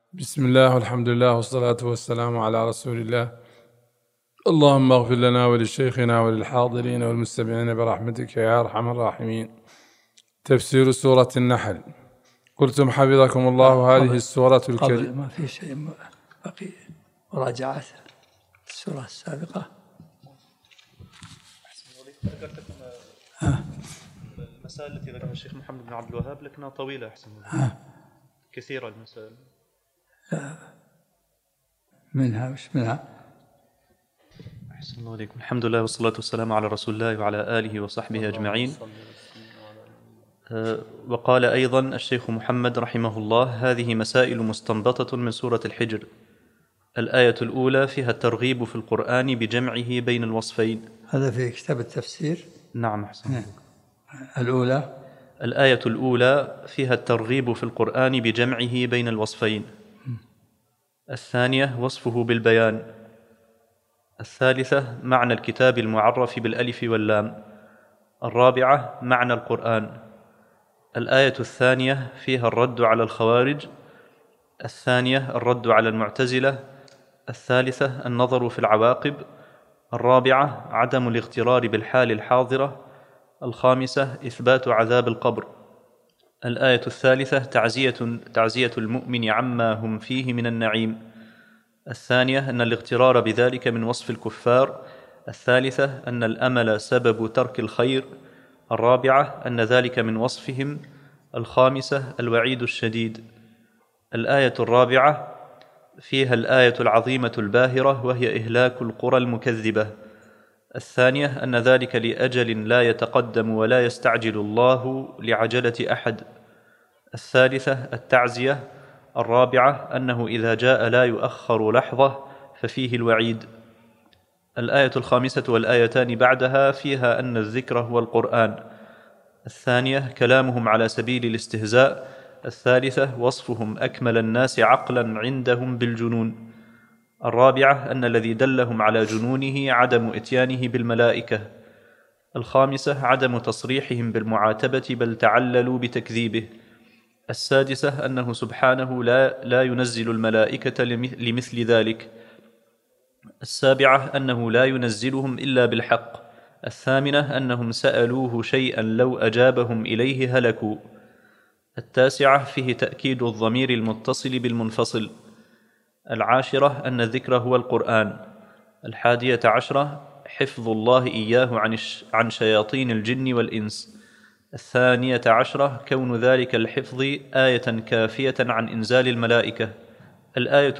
بسم الله والحمد لله والصلاة والسلام على رسول الله. اللهم اغفر لنا ولشيخنا وللحاضرين والمستمعين برحمتك يا أرحم الراحمين. تفسير سورة النحل. قلتم حفظكم الله هذه السورة الكريمة. قبل ما في شيء بقي مراجعة السورة السابقة. ذكرت لكم المسائل التي ذكرها الشيخ محمد بن عبد الوهاب لكنها طويلة أحسن كثيرة المسائل. منها مش منها. أحسن الله عليكم. الحمد لله والصلاة والسلام على رسول الله وعلى آله وصحبه أجمعين. وقال أيضا الشيخ محمد رحمه الله: هذه مسائل مستنبطة من سورة الحجر. الآية الأولى فيها الترغيب في القرآن بجمعه بين الوصفين. هذا في كتاب التفسير. نعم أحسن. الأولى الآية الأولى فيها الترغيب في القرآن بجمعه بين الوصفين. الثانية وصفه بالبيان. الثالثة معنى الكتاب المعرف بالألف واللام. الرابعة معنى القرآن. الآية الثانية فيها الرد على الخوارج. الثانية الرد على المعتزلة. الثالثة النظر في العواقب. الرابعة عدم الاغترار بالحال الحاضرة. الخامسة إثبات عذاب القبر. الآية الثالثة تعزية المؤمن عما هم فيه من النعيم. الثانية أن الاغترار بذلك من وصف الكفار. الثالثة أن الأمل سبب ترك الخير. الرابعة أن ذلك من وصفهم. الخامسة الوعيد الشديد. الآية الرابعة فيها الآية العظيمة الباهرة وهي إهلاك القرى المكذبة. الثانية أن ذلك لأجل لا يتقدم ولا يستعجل الله لعجلة أحد. الثالثة التعزية. الرابعة أنه إذا جاء لا يؤخر لحظة ففيه الوعيد. الآية الخامسة والآيتان بعدها فيها أن الذكر هو القرآن. الثانية كلامهم على سبيل الاستهزاء. الثالثة وصفهم أكمل الناس عقلا عندهم بالجنون. الرابعة أن الذي دلهم على جنونه عدم إتيانه بالملائكة. الخامسة عدم تصريحهم بالمعاتبة بل تعللوا بتكذيبه. السادسة أنه سبحانه لا ينزل الملائكة لمثل ذلك. السابعة أنه لا ينزلهم إلا بالحق. الثامنة أنهم سألوه شيئا لو أجابهم إليه هلكوا. التاسعة فيه تأكيد الضمير المتصل بالمنفصل. العاشرة أن الذكر هو القرآن. 11 حفظ الله إياه عن شياطين الجن والإنس. 12 كون ذلك الحفظ آية كافية عن إنزال الملائكة. الآية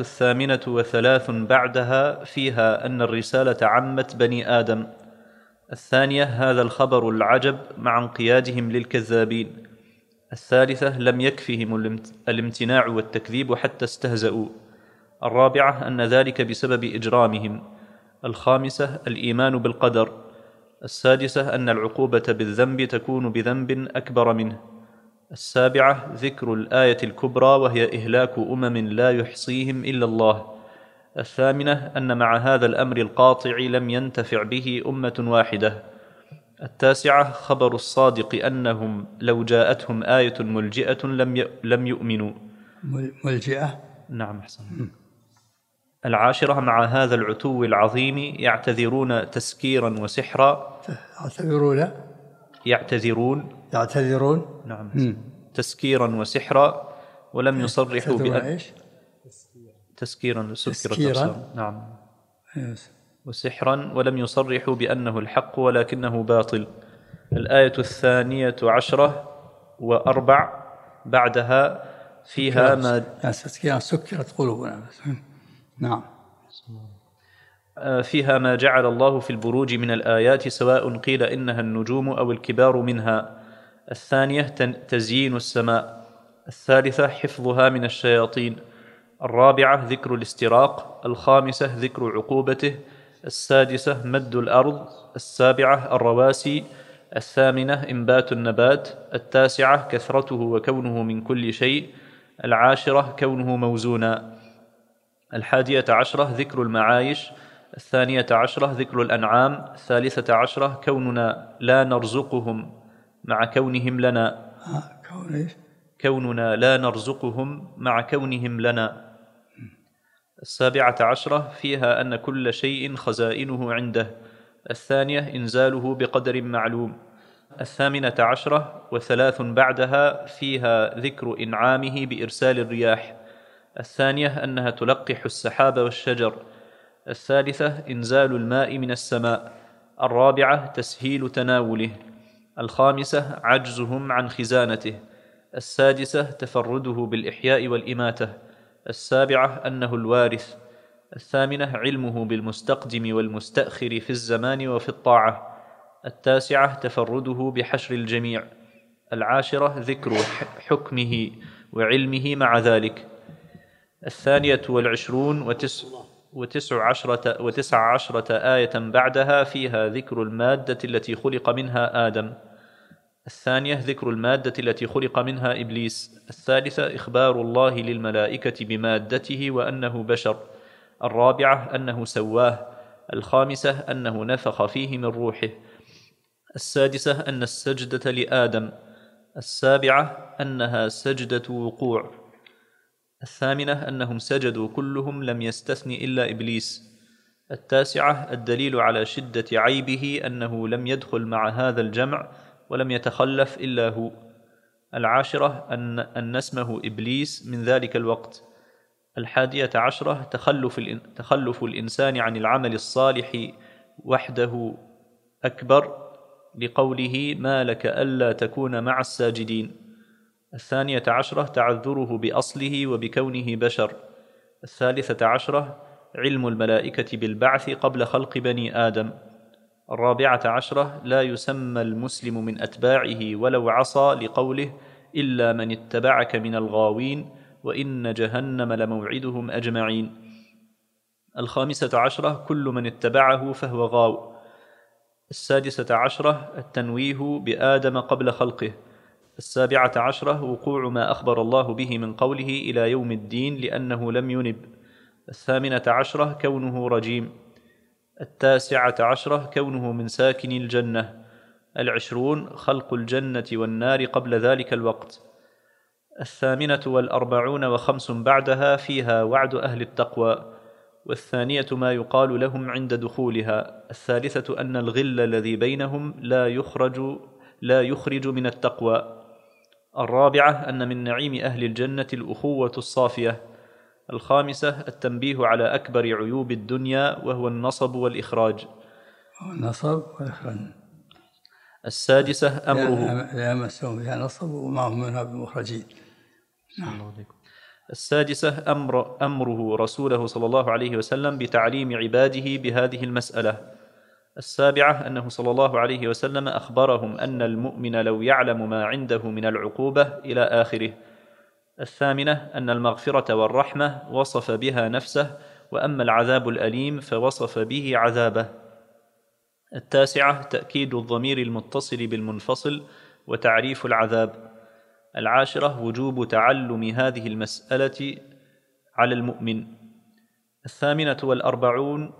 38 بعدها فيها أن الرسالة عمت بني آدم. 2 هذا الخبر العجب مع انقيادهم للكذابين. 3 لم يكفهم الامتناع والتكذيب حتى استهزأوا. 4 أن ذلك بسبب إجرامهم. 5 الإيمان بالقدر. 6 أن العقوبة بالذنب تكون بذنب أكبر منه. 7 ذكر الآية الكبرى وهي إهلاك لا يحصيهم إلا الله. 8 أن مع هذا الأمر القاطع لم ينتفع به أمة واحدة. 9 خبر الصادق أنهم لو جاءتهم آية ملجئة لم يؤمنوا. ملجئة؟ نعم أحسن. 10 مع هذا العتو العظيم يعتذرون تسكيرا وسحرا. يعتذرون. نعم. تسكيرا وسحرا ولم يصرحوا بأن تسكيرا نعم. وسحرا ولم يصرحوا بأنه الحق ولكنه باطل. الآية 12 بعدها فيها ما سكرت قلوبنا. نعم. فيها ما جعل الله في البروج من الآيات سواء قيل إنها النجوم أو الكبار منها. 2 تزيين السماء. 3 حفظها من الشياطين. 4 ذكر الاستراق. 5 ذكر عقوبته. 6 مد الأرض. 7 الرواسي. 8 إنبات النبات. 9 كثرته وكونه من كل شيء. 10 كونه موزونا. 11 ذكر المعايش. 12 ذكر الأنعام. 13 كوننا لا نرزقهم مع كونهم لنا. كوننا لا نرزقهم مع كونهم لنا. السابعة عشرة فيها أن كل شيء خزائنه عنده. الثانية إنزاله بقدر معلوم. الثامنة عشرة وثلاث بعدها فيها ذكر إنعامه بإرسال الرياح. الثانية أنها تلقح السحاب والشجر. الثالثة إنزال الماء من السماء. الرابعة تسهيل تناوله. الخامسة عجزهم عن خزانته. السادسة تفرده بالإحياء والإماتة. السابعة أنه الوارث. الثامنة علمه بالمستقدم والمستأخر في الزمان وفي الطاعة. التاسعة تفرده بحشر الجميع. العاشرة ذكر حكمه وعلمه مع ذلك. الثانية والعشرون وتسع عشرة آية بعدها فيها ذكر المادة التي خلق منها آدم. الثانية ذكر المادة التي خلق منها إبليس. الثالثة إخبار الله للملائكة بمادته وأنه بشر. الرابعة أنه سواه. الخامسة أنه نفخ فيه من روحه. السادسة أن السجدة لآدم. السابعة أنها سجدة وقوع. الثامنة أنهم سجدوا كلهم لم يستثن إلا إبليس. التاسعة الدليل على شدة عيبه أنه لم يدخل مع هذا الجمع ولم يتخلف إلا هو. العاشرة أن اسمه إبليس من ذلك الوقت. الحادية عشرة تخلف الإنسان عن العمل الصالح وحده أكبر، لقوله ما لك ألا تكون مع الساجدين. الثانية عشرة تعذره بأصله وبكونه بشر. الثالثة عشرة علم الملائكة بالبعث قبل خلق بني آدم. الرابعة عشرة لا يسمى المسلم من أتباعه ولو عصى، لقوله إلا من اتبعك من الغاوين وإن جهنم لموعدهم أجمعين. الخامسة عشرة كل من اتبعه فهو غاو. السادسة عشرة التنويه بآدم قبل خلقه. السابعة عشرة وقوع ما أخبر الله به من قوله إلى يوم الدين لأنه لم ينب. الثامنة عشرة كونه رجيم. التاسعة عشرة كونه من ساكن الجنة. العشرون خلق الجنة والنار قبل ذلك الوقت. الثامنة والأربعون وخمس بعدها فيها وعد أهل التقوى. والثانية ما يقال لهم عند دخولها. الثالثة أن الغل الذي بينهم لا يخرج من التقوى. الرابعة أن من نعيم أهل الجنة الأخوة الصافية. الخامسة التنبيه على أكبر عيوب الدنيا وهو النصب والإخراج. النصب والإخراج. السادسة أمره لا يمسهم بها نصب وما هم منها بمخرجين. السادسة أمره رسوله صلى الله عليه وسلم بتعليم عباده بهذه المسألة. السابعة أنه صلى الله عليه وسلم أخبرهم أن المؤمن لو يعلم ما عنده من العقوبة إلى آخره. الثامنة أن المغفرة والرحمة وصف بها نفسه، وأما العذاب الأليم فوصف به عذابه. التاسعة تأكيد الضمير المتصل بالمنفصل وتعريف العذاب. العاشرة وجوب تعلم هذه المسألة على المؤمن. الثامنة والأربعون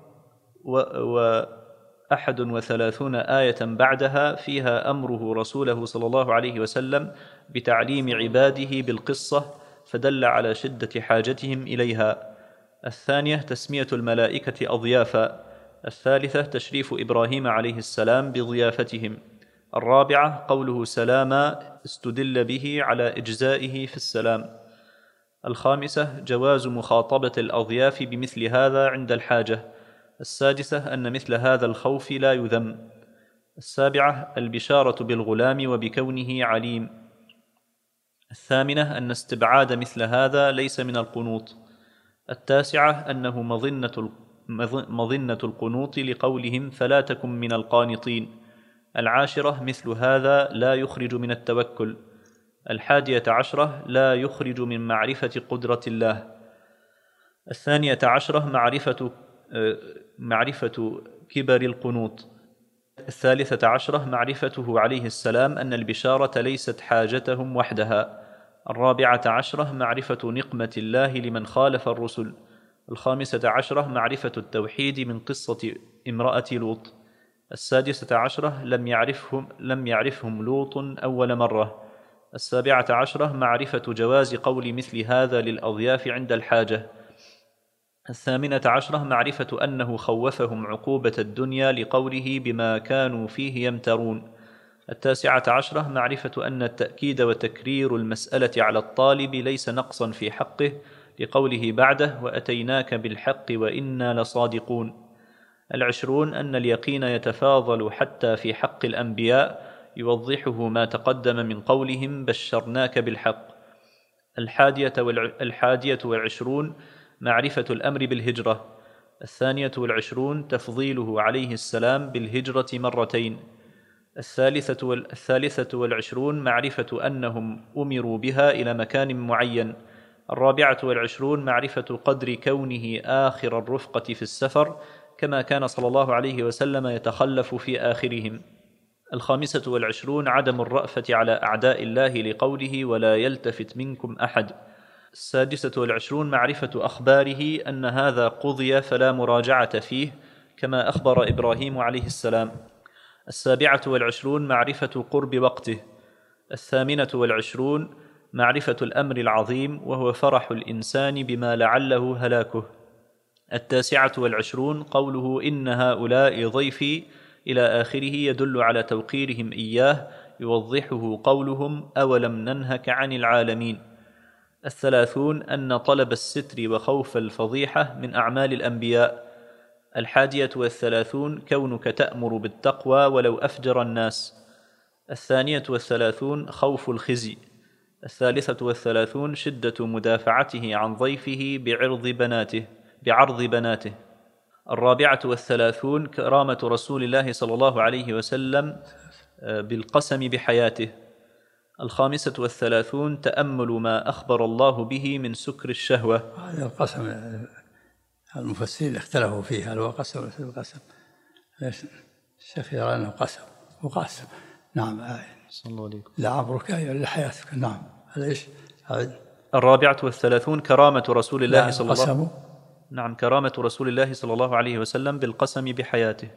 وأحد وثلاثون آية بعدها فيها أمره رسوله صلى الله عليه وسلم بتعليم عباده بالقصة، فدل على شدة حاجتهم إليها. الثانية تسمية الملائكة أضيافا. الثالثة تشريف إبراهيم عليه السلام بضيافتهم. الرابعة قوله سلاما استدل به على إجزائه في السلام. الخامسة جواز مخاطبة الأضياف بمثل هذا عند الحاجة. السادسة أن مثل هذا الخوف لا يذم. السابعة البشارة بالغلام وبكونه عليم. الثامنة أن استبعاد مثل هذا ليس من القنوط. التاسعة أنه مظنة القنوط لقولهم فلا تكن من القانطين. العاشرة مثل هذا لا يخرج من التوكل. الحادية عشرة لا يخرج من معرفة قدرة الله. الثانية عشرة معرفة كبر القنوط. الثالثة عشرة معرفته عليه السلام أن البشارة ليست حاجتهم وحدها. الرابعة عشرة معرفة نقمة الله لمن خالف الرسل. الخامسة عشرة معرفة التوحيد من قصة امرأة لوط. السادسة عشرة لم يعرفهم لوط أول مرة. السابعة عشرة معرفة جواز قول مثل هذا للأضياف عند الحاجة. الثامنة عشرة معرفة أنه خوفهم عقوبة الدنيا لقوله بما كانوا فيه يمترون. التاسعة عشرة معرفة أن التأكيد وتكرير المسألة على الطالب ليس نقصا في حقه لقوله بعده وأتيناك بالحق وإنا لصادقون. العشرون أن اليقين يتفاضل حتى في حق الأنبياء يوضحه ما تقدم من قولهم بشرناك بالحق. الحادية والعشرون معرفة الأمر بالهجرة. الثانية والعشرون تفضيله عليه السلام بالهجرة مرتين. الثالثة والعشرون معرفة أنهم أمروا بها إلى مكان معين. الرابعة والعشرون معرفة قدر كونه آخر الرفقة في السفر كما كان صلى الله عليه وسلم يتخلف في آخرهم. الخامسة والعشرون عدم الرأفة على أعداء الله لقوله ولا يلتفت منكم أحد. السادسة والعشرون معرفة أخباره أن هذا قضي فلا مراجعة فيه كما أخبر إبراهيم عليه السلام. السابعة والعشرون معرفة قرب وقته. الثامنة والعشرون معرفة الأمر العظيم وهو فرح الإنسان بما لعله هلاكه. التاسعة والعشرون قوله إن هؤلاء ضيفي إلى آخره يدل على توقيرهم إياه يوضحه قولهم أولم ننهك عن العالمين. الثلاثون أن طلب الستر وخوف الفضيحة من أعمال الأنبياء. الحادية والثلاثون كونك تأمر بالتقوى ولو أفجر الناس. الثانية والثلاثون خوف الخزي. الثالثة والثلاثون شدة مدافعته عن ضيفه بعرض بناته. الرابعة والثلاثون كرامة رسول الله صلى الله عليه وسلم بالقسم بحياته. الخامسة والثلاثون تأمل ما أخبر الله به من سكر الشهوة. هذا القسم المفسرين اختلفوا فيه هل هو قسم ولا القسم. الشيخ يرى أنه قسم وقاسم. نعم. صلى الله عليه وسلم. لعمرك إلا حياتك. نعم. هذا إيش؟ الرابعة والثلاثون كرامة رسول الله صلى الله عليه وسلم. نعم كرامة رسول الله صلى الله عليه وسلم بالقسم بحياته.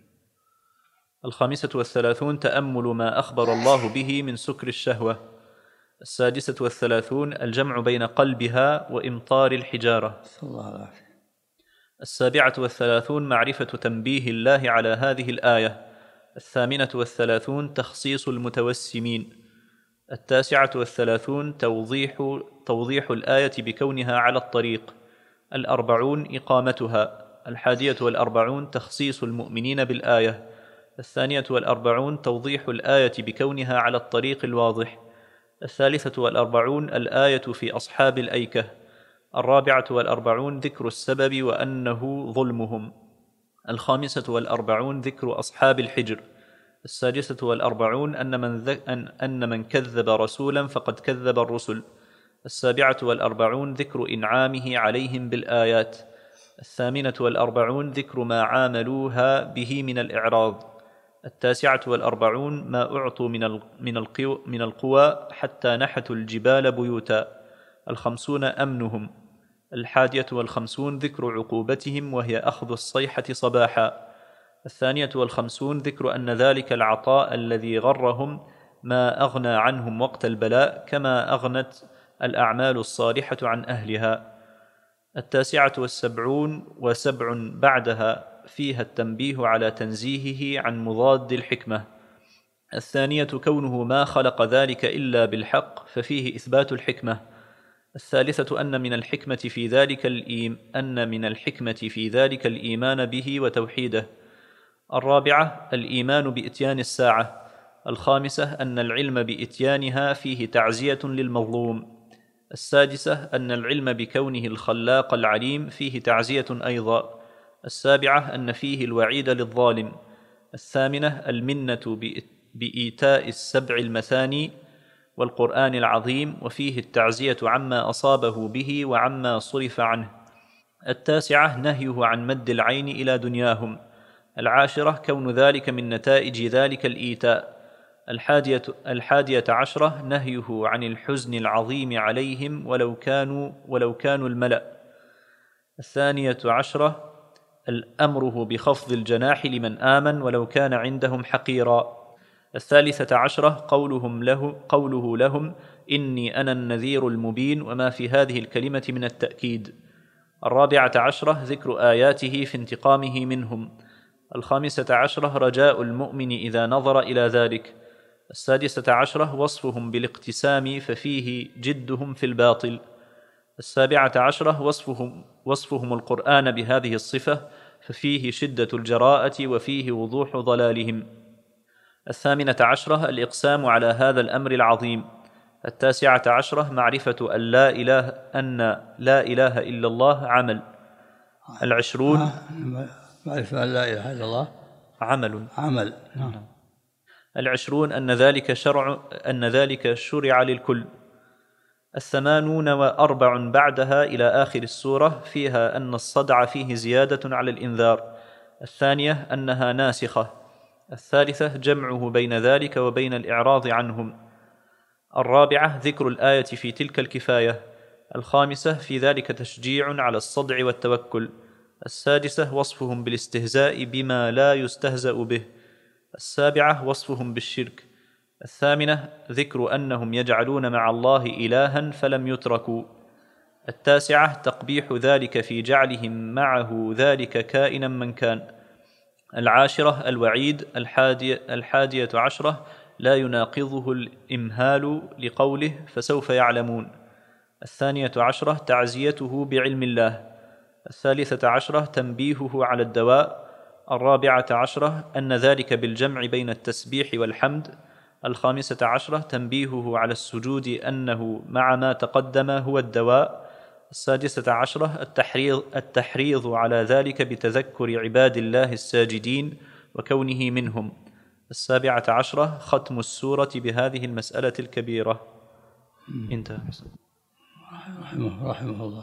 الخامسة والثلاثون تأمل ما أخبر الله به من سكر الشهوة. السادسة والثلاثون الجمع بين قلبها وإمطار الحجارة. صلى الله عليه وسلم. السابعة والثلاثون معرفة تنبيه الله على هذه الآية. الثامنة والثلاثون تخصيص المتوسمين. التاسعة والثلاثون توضيح الآية بكونها على الطريق. الأربعون إقامتها. الحادية والأربعون تخصيص المؤمنين بالآية. الثانية والأربعون توضيح الآية بكونها على الطريق الواضح. الثالثة والأربعون الآية في أصحاب الأيكة. الرابعة والأربعون ذكر السبب وأنه ظلمهم. الخامسة والأربعون ذكر أصحاب الحجر. السادسة والأربعون أن من كذب رسولا فقد كذب الرسل. السابعة والأربعون ذكر إنعامه عليهم بالآيات. الثامنة والأربعون ذكر ما عاملوها به من الإعراض. التاسعة والأربعون ما أعطوا من القوى حتى نحتوا الجبال بيوتا. الخمسون أمنهم. الحادية والخمسون ذكر عقوبتهم وهي أخذ الصيحة صباحا. الثانية والخمسون ذكر أن ذلك العطاء الذي غرهم ما أغنى عنهم وقت البلاء كما أغنت الأعمال الصالحة عن أهلها. التاسعة والسبعون وسبع بعدها فيها التنبيه على تنزيهه عن مضاد الحكمة. الثانية كونه ما خلق ذلك إلا بالحق ففيه إثبات الحكمة. الثالثة أن من الحكمة في ذلك الإيمان به وتوحيده. الرابعة الإيمان بإتيان الساعة. الخامسة أن العلم بإتيانها فيه تعزية للمظلوم. السادسة أن العلم بكونه الخلاق العليم فيه تعزية أيضا. السابعة أن فيه الوعيد للظالم. الثامنة المنة بإيتاء السبع المثاني والقرآن العظيم وفيه التعزية عما أصابه به وعما صرف عنه. التاسعة نهيه عن مد العين إلى دنياهم. العاشرة كون ذلك من نتائج ذلك الإيتاء. الحادية عشرة نهيه عن الحزن العظيم عليهم ولو كانوا الملأ. الثانية عشرة الأمره بخفض الجناح لمن آمن ولو كان عندهم حقيرا. الثالثة عشرة قوله لهم إني أنا النذير المبين وما في هذه الكلمة من التأكيد. الرابعة عشرة ذكر آياته في انتقامه منهم. الخامسة عشرة رجاء المؤمن إذا نظر إلى ذلك. السادسة عشرة وصفهم بالاقتسام ففيه جدهم في الباطل. السابعة عشرة وصفهم القرآن بهذه الصفة ففيه شدة الجراءة وفيه وضوح ضلالهم. الثامنة عشرة الإقسام على هذا الأمر العظيم. التاسعة عشرة معرفة أن لا إله إلا الله عمل. العشرون معرفة أن لا إله إلا الله عمل. العشرون أن ذلك شرع للكل. 48 بعدها إلى آخر السورة فيها أن الصدع فيه زيادة على الإنذار. الثانية أنها ناسخة. الثالثة جمعه بين ذلك وبين الإعراض عنهم. الرابعة ذكر الآية في تلك الكفاية. الخامسة في ذلك تشجيع على الصدع والتوكل. السادسة وصفهم بالاستهزاء بما لا يستهزأ به. السابعة وصفهم بالشرك. الثامنة ذكر أنهم يجعلون مع الله إلها فلم يتركوا. التاسعة تقبيح ذلك في جعلهم معه ذلك كائنا من كان. العاشرة الوعيد. الحادية عشرة لا يناقضه الإمهال لقوله فسوف يعلمون. الثانية عشرة تعزيته بعلم الله. الثالثة عشرة تنبيهه على الدواء. الرابعة عشرة أن ذلك بالجمع بين التسبيح والحمد. الخامسة عشرة تنبيهه على السجود أنه مع ما تقدم هو الدواء. السادسة عشرة التحريض على ذلك بتذكر عباد الله الساجدين وكونه منهم. السابعة عشرة ختم السورة بهذه المسألة الكبيرة. انتهى. رحمه الله.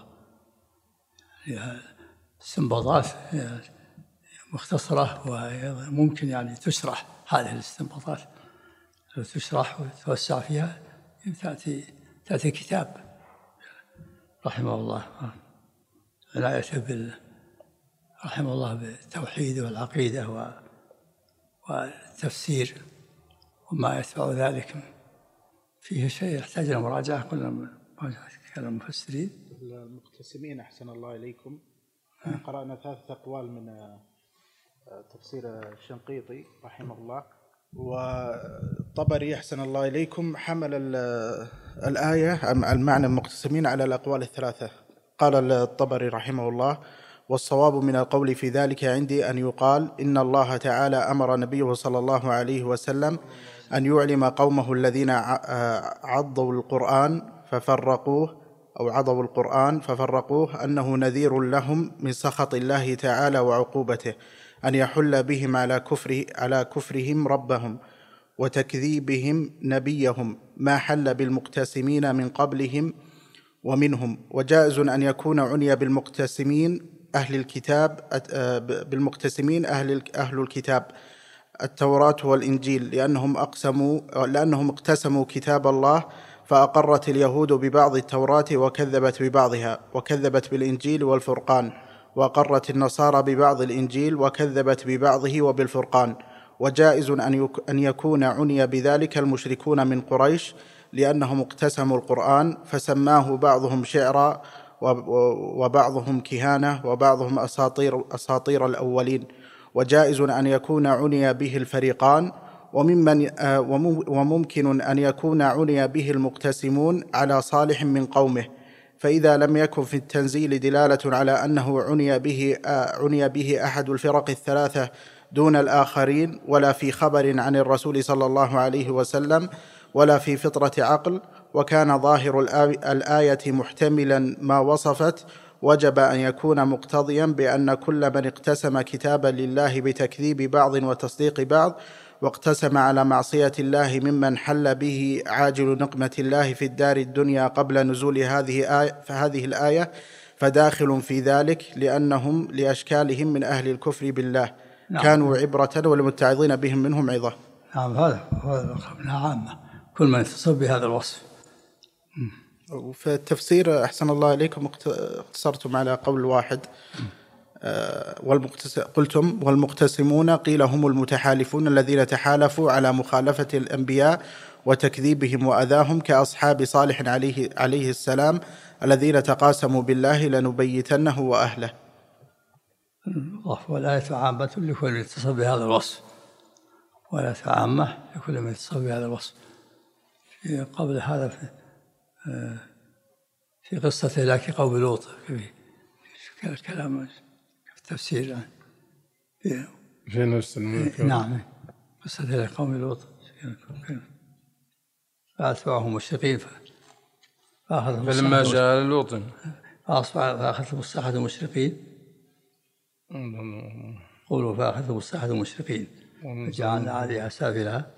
استنباطات مختصرة وممكن يعني تشرح هذه الاستنباطات، لو تشرح وتوسع فيها تأتي كتاب رحمه الله. العناية رحمه الله بالتوحيد والعقيدة والتفسير وما يتبع ذلك، فيه شيء يحتاج إلى مراجعة. قلنا كلام المفسرين المقتسمين أحسن الله إليكم. قرأنا 3 أقوال من تفسير الشنقيطي رحمه الله، والطبري أحسن الله إليكم حمل الآية المعنى المقتسمين على الأقوال 3. قال الطبري رحمه الله: والصواب من القول في ذلك عندي أن يقال إن الله تعالى أمر نبيه صلى الله عليه وسلم أن يعلم قومه الذين عضوا القرآن ففرقوه أنه نذير لهم من سخط الله تعالى وعقوبته، أن يحل بهم على كفرهم ربهم وتكذيبهم نبيهم ما حل بالمقتسمين من قبلهم ومنهم. وجائز أن يكون عني بالمقتسمين أهل الكتاب التوراة والإنجيل، لأنهم اقتسموا كتاب الله، فأقرت اليهود ببعض التوراة وكذبت ببعضها، وكذبت بالإنجيل والفرقان، وأقرت النصارى ببعض الإنجيل وكذبت ببعضه وبالفرقان. وجائز أن يكون عني بذلك المشركون من قريش، لأنهم اقتسموا القرآن فسماه بعضهم شعرا وبعضهم كهانة وبعضهم أساطير الأولين. وجائز أن يكون عني به الفريقان، وممكن أن يكون عني به المقتسمون على صالح من قومه، فإذا لم يكن في التنزيل دلالة على أنه عني به أحد الفرق 3 دون الآخرين، ولا في خبر عن الرسول صلى الله عليه وسلم، ولا في فطرة عقل، وكان ظاهر الآية محتملا ما وصفت، وجب أن يكون مقتضيا بأن كل من اقتسم كتابا لله بتكذيب بعض وتصديق بعض، واقتسم على معصية الله ممن حل به عاجل نقمة الله في الدار الدنيا قبل نزول هذه الآية، فداخل في ذلك، لأنهم لأشكالهم من أهل الكفر بالله كانوا عبرة، والمتعظين بهم منهم عظة. نعم، هذا عامة، كل من يتصف بهذا الوصف. وفي التفسير أحسن الله إليكم اقتصرتم على قول واحد، قلتم والمقتسمون قيل هم المتحالفون الذين تحالفوا على مخالفة الأنبياء وتكذيبهم وأذاهم كأصحاب صالح عليه السلام الذين تقاسموا بالله لنبيتنه وأهله. والآية عامة لكل من اتصف بهذا الوصف، والآية عامة لكل من اتصف بهذا الوصف. قبل هذا في قصة هلاك قوم لوط في الكلام في التفسير في نفس الملك. نعم، قصة هلاك قوم لوط فأتبعهم مشرقين فلما جاء لوط فأخذتهم الصيحة مشرقين. قولوا فأخذتهم الصيحة مشرقين فجعلنا عليها سافلها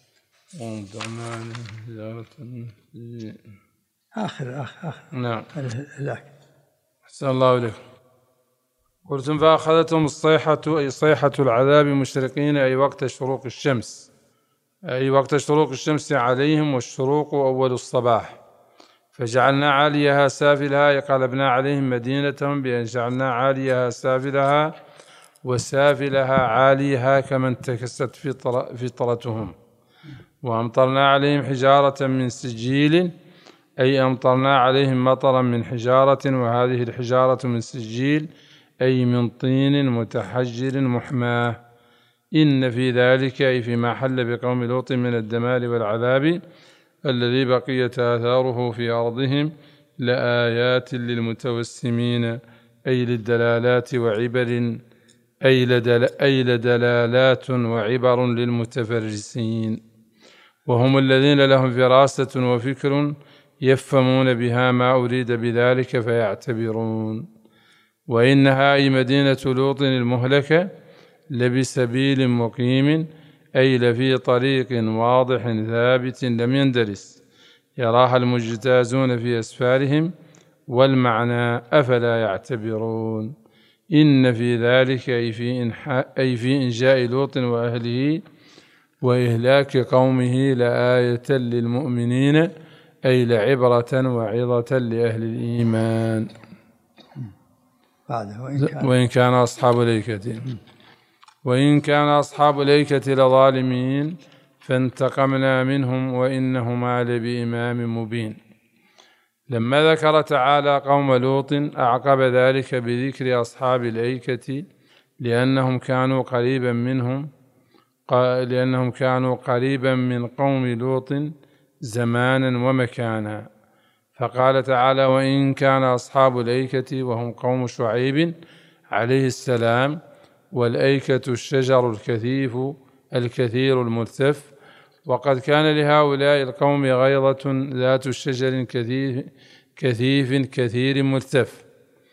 آخر نعم. الهلاك. أحسن الله إليكم. قلتم فأخذتهم الصيحة أي صيحة العذاب مشرقين أي وقت شروق الشمس، أي وقت شروق الشمس عليهم، والشروق أول الصباح. فجعلنا عاليها سافلها أي قلبنا عليهم مدينتهم بأن جعلنا عاليها سافلها وسافلها عاليها كما انتكست فطرتهم. وأمطرنا عليهم حجارة من سجيل أي أمطرنا عليهم مطرا من حجارة، وهذه الحجارة من سجيل أي من طين متحجر محماه. إن في ذلك أي فيما حل بقوم لوط من الدمار والعذاب الذي بقيت آثاره في أرضهم لآيات للمتوسمين أي للدلالات وعبر أي لدلالات وعبر للمتفرسين، وهم الذين لهم فراسة وفكر يفهمون بها ما أريد بذلك فيعتبرون. وإنها أي مدينة لوط المهلكة لبسبيل مقيم أي لفي طريق واضح ثابت لم يندرس يراها المجتازون في أسفارهم، والمعنى أفلا يعتبرون. إن في ذلك أي في إنجاء لوط وأهله وإهلاك قومه لآية للمؤمنين أي لعبرة وعظة لأهل الإيمان. وإن كان أصحاب الأيكة لظالمين فانتقمنا منهم وإنهما لبإمام مبين. لما ذكر تعالى قوم لوط أعقب ذلك بذكر أصحاب الأيكة لأنهم كانوا قريبا من قوم لوط زمانا ومكانا. فقال تعالى: وإن كان أصحاب الأيكة وهم قوم شعيب عليه السلام، والأيكة الشجر الكثير الملتف، وقد كان لهؤلاء القوم غيظة ذات الشجر كثير ملتف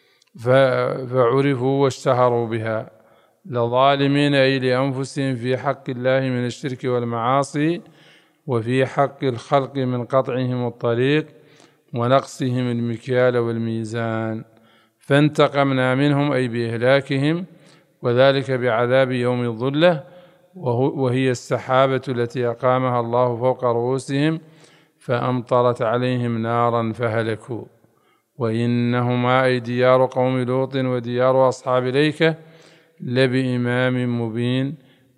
فعرفوا واشتهروا بها لظالمين أي لأنفسهم في حق الله من الشرك والمعاصي، وفي حق الخلق من قطعهم الطريق ونقصهم المكيال والميزان. فانتقمنا منهم أي بإهلاكهم، وذلك بعذاب يوم الظلة، وهي السحابة التي أقامها الله فوق رؤوسهم فأمطرت عليهم نارا فهلكوا. وإنهما أي ديار قوم لوط وديار أصحاب الأيكة لبإمام مبين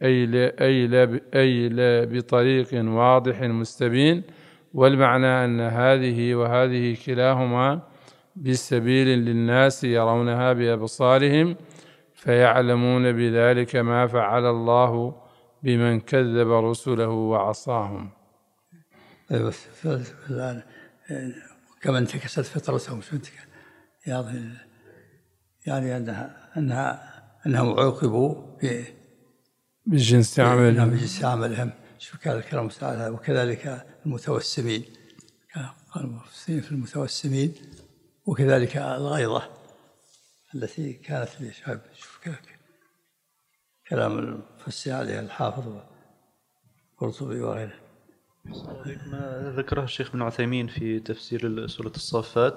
أي لا بطريق واضح مستبين. والمعنى أن هذه وهذه كلاهما بالسبيل للناس يرونها بأبصارهم فيعلمون بذلك ما فعل الله بمن كذب رسله وعصاهم. كما انتكست فطرتهم، يعني أنهم عوقبوا بجنس عملهم. شوف كان الكلام تعالى: وكذلك المتوسمين، قال المفسرين في المتوسمين، وكذلك الغيظة التي كانت لشعب. شوف كلام المفسر عليها الحافظ والقرطبي وغيره. ما ذكره الشيخ ابن عثيمين في تفسير سورة الصافات،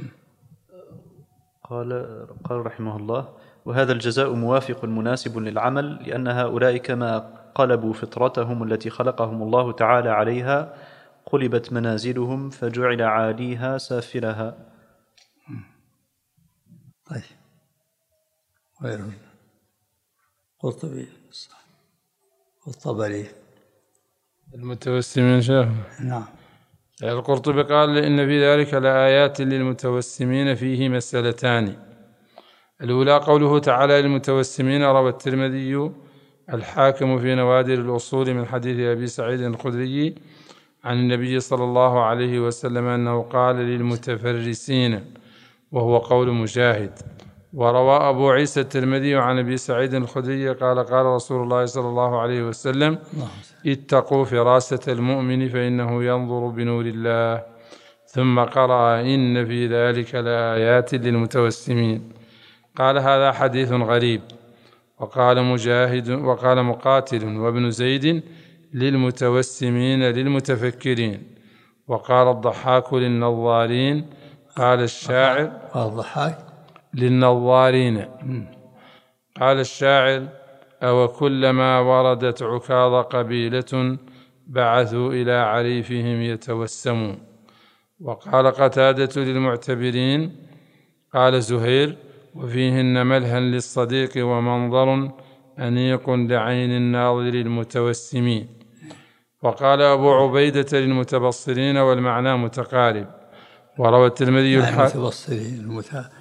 قال رحمه الله: وهذا الجزاء موافق مناسب للعمل، لأن هؤلاء كما قلبوا فطرتهم التي خلقهم الله تعالى عليها قلبت منازلهم فجعل عاليها سافلها. طيب، غيره القرطبي والطبري. المتوسمين شيخ. نعم. القرطبي قال إن في ذلك لآيات للمتوسمين فيه مسألتان. الأولى قوله تعالى للمتوسمين، روى الترمذي الحاكم في نوادر الأصول من حديث أبي سعيد الخدري عن النبي صلى الله عليه وسلم أنه قال للمتفرسين، وهو قول مجاهد. وروى أبو عيسى الترمذي عن أبي سعيد الخدري قال قال رسول الله صلى الله عليه وسلم: اتقوا فراسة المؤمن فإنه ينظر بنور الله. ثم قرأ: إن في ذلك لآيات للمتوسمين. قال: هذا حديث غريب. وقال مجاهد وقال مقاتل وابن زيد: للمتوسمين للمتفكرين. وقال الضحاك للنظارين. قال الشاعر: الضحاك للنظارين. قال الشاعر: أو كلما وردت عكاظ قبيلة بعثوا إلى عريفهم يتوسمون. وقال قتادة للمعتبرين. قال زهير: وفيهن ملها للصديق ومنظر أنيق لعين الناظر المتوسمين. وقال أبو عبيدة للمتبصرين، والمعنى متقارب. وروى الترمذي المتبصرين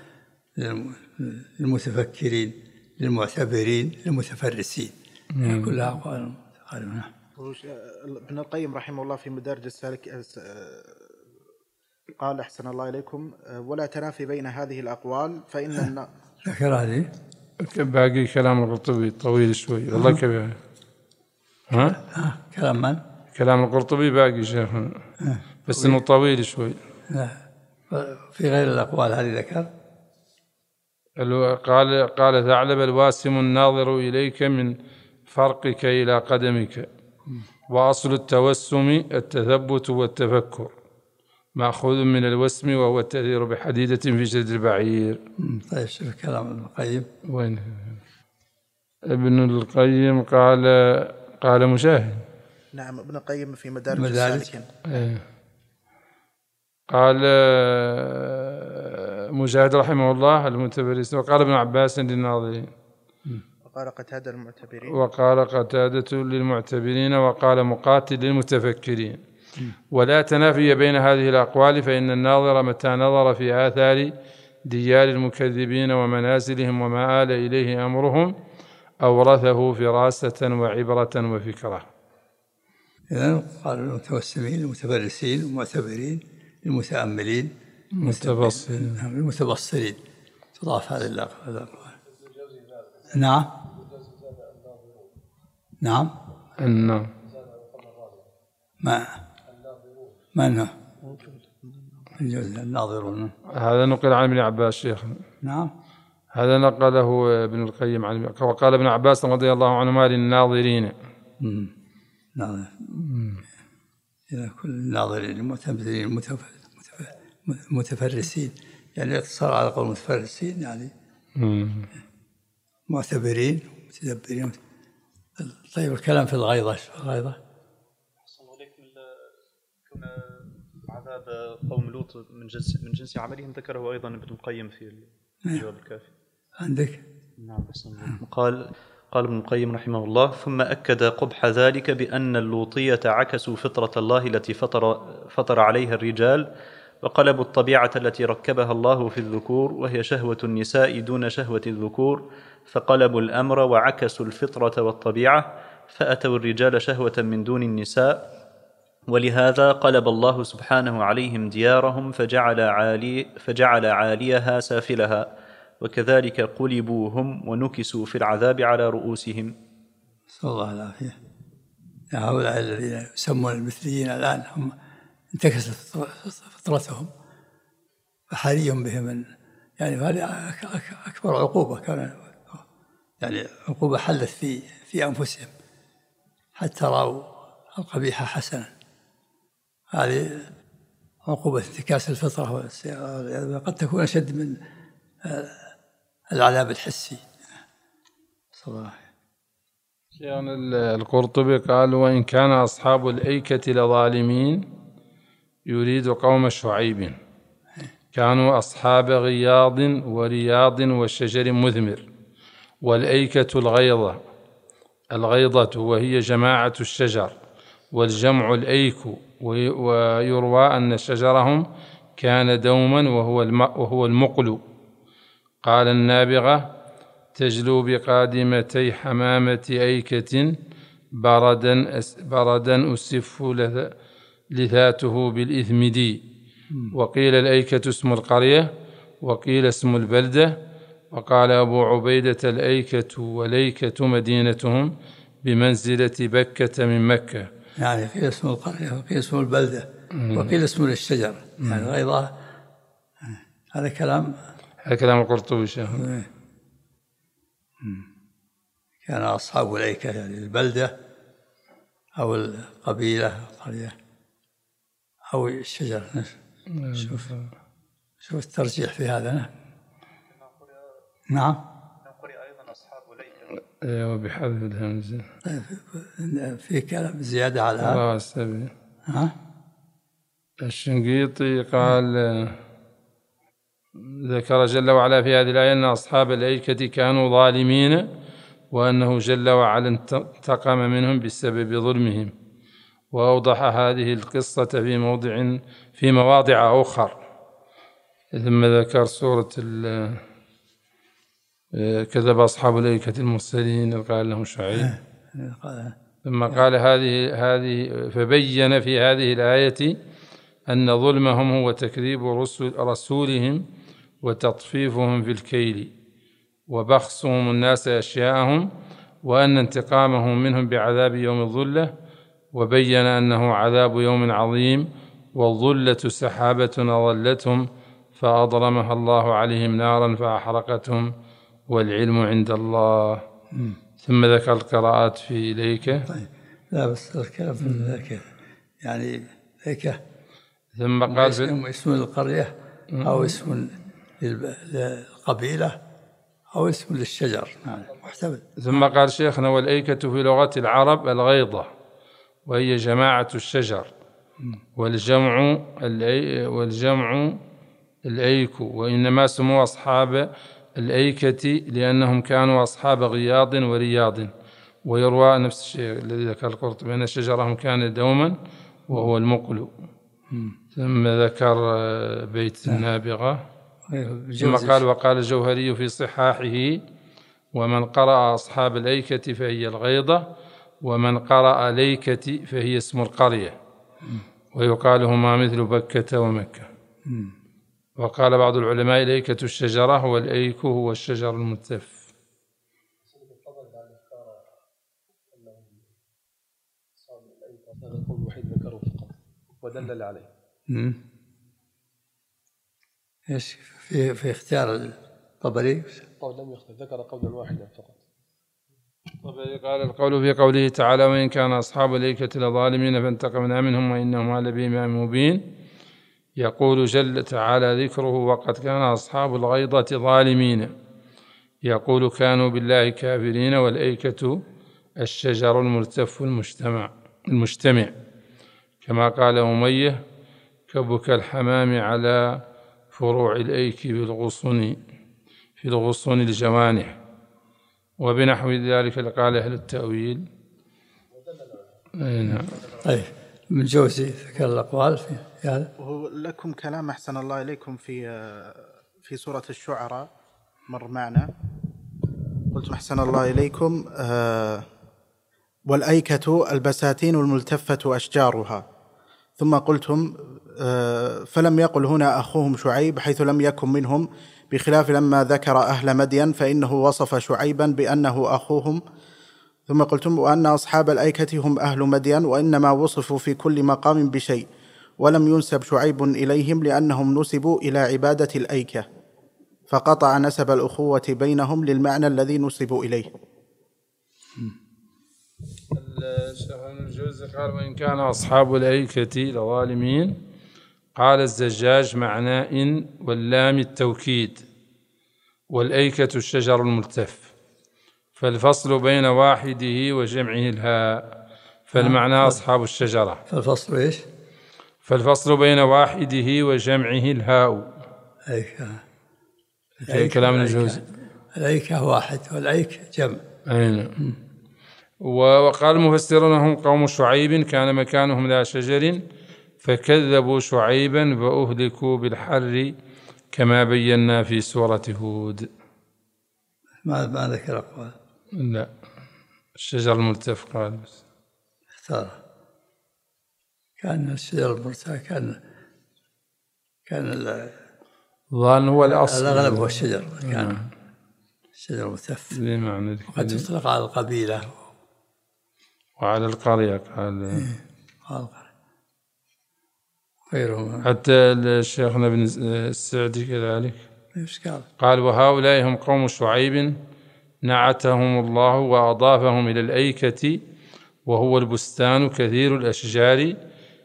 المتفكرين للمعتبرين للمتفرسين، كلها أقوال متقاربة. ابن القيم رحمه الله في مدارج السالك قال: أحسن الله إليكم، ولا تنافي بين هذه الأقوال فإن ذكر هذه باقي كلام القرطبي طويل شوي والله كبير. كلام من؟ كلام القرطبي باقي شيخنا، بس إنه طويل شوي. في غير الأقوال هذه ذكر. قال ثعلب: الواسم الناظر إليك من فرقك إلى قدمك. وأصل التوسم التثبت والتفكر، مأخوذ من الوسم وهو التأثير بحديدة في جلد البعير. طيب، شوف كلام ابن القيم. وين ابن القيم؟ قال مجاهد. نعم، ابن القيم في مدارج السالكين. قال مجاهد رحمه الله المتفرس. وقال ابن عباس للناظرين. وقال قتادة للمعتبرين. وقال قتادة للمعتبرين. وقال مقاتل للمتفكرين. ولا تنافي بين هذه الأقوال، فإن الناظر متى نظر في آثار ديار المكذبين ومنازلهم وما آل إليه أمرهم أورثه فراسة وعبرة وفكرة. إذن قال المتوسمين المتفرسين المعتبرين المتأملين المتبصرين، تضاف هذه الأقوال. نعم نعم ما من الناظرون. هذا نقل عن ابن عباس شيخنا. نعم، هذا نقله ابن القيم عن. وقال ابن عباس رضي الله عنهما للناظرين. ناظر إلى كل الناظرين المتمثلين المتفرسين، يعني اقتصار على قول المتفرسين، يعني معتبرين متدبرين. طيب، الكلام في الغيظة. عذاب قوم لوط من جنس عملهم ذكره أيضا ابن القيم في الجواب الكافي. عندك؟ نعم. قال ابن القيم رحمه الله: ثم أكد قبح ذلك بأن اللوطية عكسوا فطرة الله التي فطر عليها الرجال، وقلبوا الطبيعة التي ركبها الله في الذكور، وهي شهوة النساء دون شهوة الذكور، فقلبوا الأمر وعكسوا الفطرة والطبيعة، فأتوا الرجال شهوة من دون النساء، ولهذا قلب الله سبحانه عليهم ديارهم فجعل عاليها سافلها، وكذلك قلبوا هم ونكسوا في العذاب على رؤوسهم. نسأل الله العافية. هؤلاء الذين يسمون المثليين الآن هم انتكست فطرتهم، فحري بهم يعني هذه أكبر عقوبة كان، يعني عقوبة حلت في أنفسهم حتى رأوا القبيح حسنا. هذه عقوبة انتكاس الفطرة، قد تكون أشد من العذاب الحسي. صراحة يعني القرطبي قال: وإن كان أصحاب الأيكة لظالمين، يريد قوم شعيب، كانوا أصحاب غياض ورياض وشجر مثمر، والأيكة الغيضة وهي جماعة الشجر، والجمع الأيك. ويروى أن شجرهم كان دوما وهو المقل. قال النابغة: تجلو بقادمتي حمامة أيكة بردا أسف لثاته بالإثمدي. وقيل الأيكة اسم القرية، وقيل اسم البلدة. وقال أبو عبيدة: الأيكة وليكة مدينتهم بمنزلة بكة من مكة. يعني قيل اسم القرية، وقيل اسم البلدة، وقيل اسم الشجر، يعني غيضة. هذا كلام القرطبي. كان أصحاب الأيكة يعني البلدة أو القبيلة القرية أو الشجر. شوف الترجيح في هذا. نعم. نقول أيضا أصحاب الأيكة. أيوة، بحذف الهمزة. في كلام زيادة على هذا. الشنقيطي قال: ذكر جل وعلا في هذه الآية أن أصحاب الأيكة كانوا ظالمين، وأنه جل وعلا انتقم منهم بسبب ظلمهم. وأوضح هذه القصة في مواضع أخر. ثم ذكر سورة كذب أصحاب الأيكة المرسلين قال لهم شعيب. ثم قال هذه فبين في هذه الآية أن ظلمهم هو تكذيب رسولهم وتطفيفهم في الكيل وبخسهم الناس أشياءهم، وأن انتقامهم منهم بعذاب يوم الظلة. وبين أنه عذاب يوم عظيم، والظلة سحابة أظلتهم فأضرمها الله عليهم نارا فأحرقتهم، والعلم عند الله. ثم ذكر القراءات في إليك. طيب، لا بس الكلام في ذلك يعني إليك. ثم قال اسم القرية أو اسم للقبيلة أو اسم للشجر، محتمل. ثم قال شيخنا: والأيكة في لغة العرب الغيضة، وهي جماعة الشجر، والجمع الأيك. وإنما سموا أصحاب الأيكة لأنهم كانوا أصحاب غياض ورياض. ويروى نفس الشيء الذي ذكر القرطبي أن شجرهم كان دوما وهو المقل. ثم ذكر بيت النابغة. ثم قال: وقال الجوهري في صحاحه: ومن قرأ أصحاب الأيكة فهي الغيضة، ومن قرأ ليكة فهي اسم القرية، ويقال هما مثل بكة ومكة. وقال بعض العلماء: الأيكة الشجرة، والأيك هو الشجر الملتف. هذا القول الوحيد ذكره فقط ودلل عليه. ايش في اختيار الطبري؟ قول لم يختار، ذكر قولا واحدا فقط. الطبري قال: القول في قوله تعالى: وإن كان أصحاب الأيكة لظالمين فانتقمنا منهم وإنهما لبإمام مبين. يقول جل تعالى ذكره: وقد كان أصحاب الغيضة ظالمين. يقول: كانوا بالله كافرين. والأيكة الشجر الملتف المجتمع، كما قال أمية: كبك الحمام على فروع الأيك في الغصن الجوانح. وبنحو ذلك قال أهل التأويل. نعم. طيب، من جوزي ذكر الأقوال في هذا. لكم كلام أحسن الله إليكم في سورة الشعراء مر معنا. قلتم أحسن الله إليكم: والأيكة البساتين الملتفة أشجارها. ثم قلتم: فلم يقل هنا أخوهم شعيب حيث لم يكن منهم، بخلاف لما ذكر أهل مدين فإنه وصف شعيبا بأنه أخوهم. ثم قلتم: وأن أصحاب الأيكة هم أهل مدين، وإنما وصفوا في كل مقام بشيء، ولم ينسب شعيب إليهم لأنهم نسبوا إلى عبادة الأيكة، فقطع نسب الأخوة بينهم للمعنى الذي نسبوا إليه. الشيخ ابن الجوزي قال: وإن كان أصحاب الأيكة لظالمين. قال الزجاج: معنى إن واللام التوكيد، والأيكة الشجر الملتف، فالفصل بين واحده وجمعه الهاء، فالمعنى أصحاب الشجرة. فالفصل إيش؟ فالفصل بين واحده وجمعه الهاء. أيكة. كلام الجوزي. الأيكة واحد والأيك جمع. أين. وقال المفسرون هم قوم شعيب كان مكانهم لا شجر فكذبوا شعيبا فأهلكوا بالحر كما بينا في سورة هود. ما ذكر أقوال. لا الشجر الملتف قال بس اختار. كان الشجر المرتفع كان ظن هو الأصل الأغلب هو الشجر. كان الشجر الملتف وقد يطلق على القبيلة وعلى القرية قال غيرهم. حتى شيخنا ابن السعدي كذلك قال وهؤلاء هم قوم شعيب نعتهم الله وأضافهم إلى الأيكة وهو البستان كثير الأشجار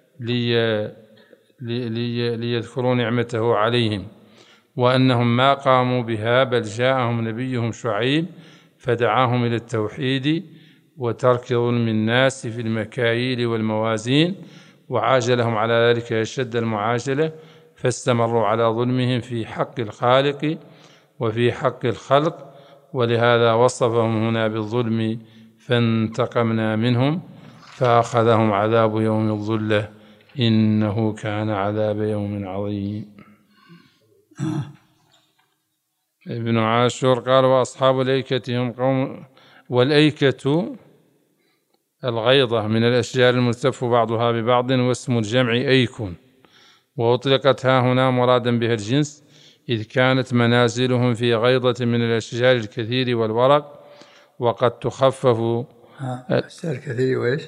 ليذكروا نعمته عليهم وأنهم ما قاموا بها بل جاءهم نبيهم شعيب فدعاهم إلى التوحيد وترك ظلم الناس في المكاييل والموازين وعاجلهم على ذلك أشد المعاجلة فاستمروا على ظلمهم في حق الخالق وفي حق الخلق ولهذا وصفهم هنا بالظلم فانتقمنا منهم فأخذهم عذاب يوم الظلة إنه كان عذاب يوم عظيم. ابن عاشور قال وأصحاب الأيكة هم قوم والأيكة الغيضة من الأشجار الملتف بعضها ببعض واسم الجمع أيكون وأطلقت ها هنا مرادا بها الجنس إذ كانت منازلهم في غيضة من الأشجار الكثير والورق وقد تخفف الأشجار الكثير وإيش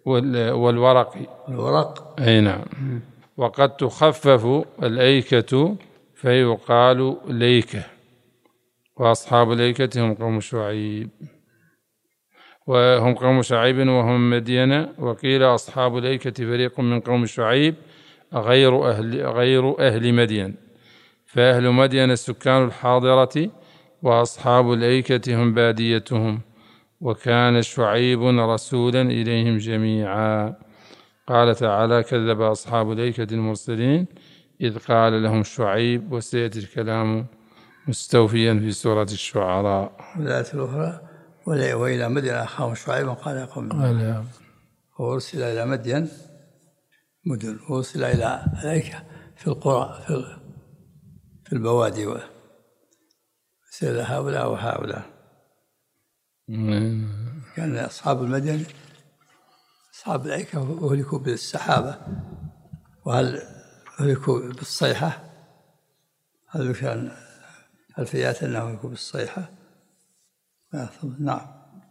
والورق أي نعم وقد تخفف الأيكة فيقال ليكة وأصحاب الأيكة هم قوم شعيب وهم مدين وقيل أصحاب الأيكة فريق من قوم شعيب غير أهل مدين فأهل مدين السكان الحاضرة وأصحاب الأيكة هم باديتهم وكان شعيب رسولا إليهم جميعا. قال تعالى كذب أصحاب الأيكة المرسلين إذ قال لهم شعيب وسيأتي الكلام مستوفيا في سورة الشعراء. والآية الأخرى وإلى مدين أخاهم شعيبا قال يا قوم وأرسل إلى مدين مدن وأرسل إلى الأيكة في القرى في البوادي وأرسل هؤلاء وهؤلاء. كان أصحاب المدين أصحاب الأيكة أهلكوا بالسحابة وهل أهلكوا بالصيحة هل كان الفيات أنه أهلكوا بالصيحة. نعم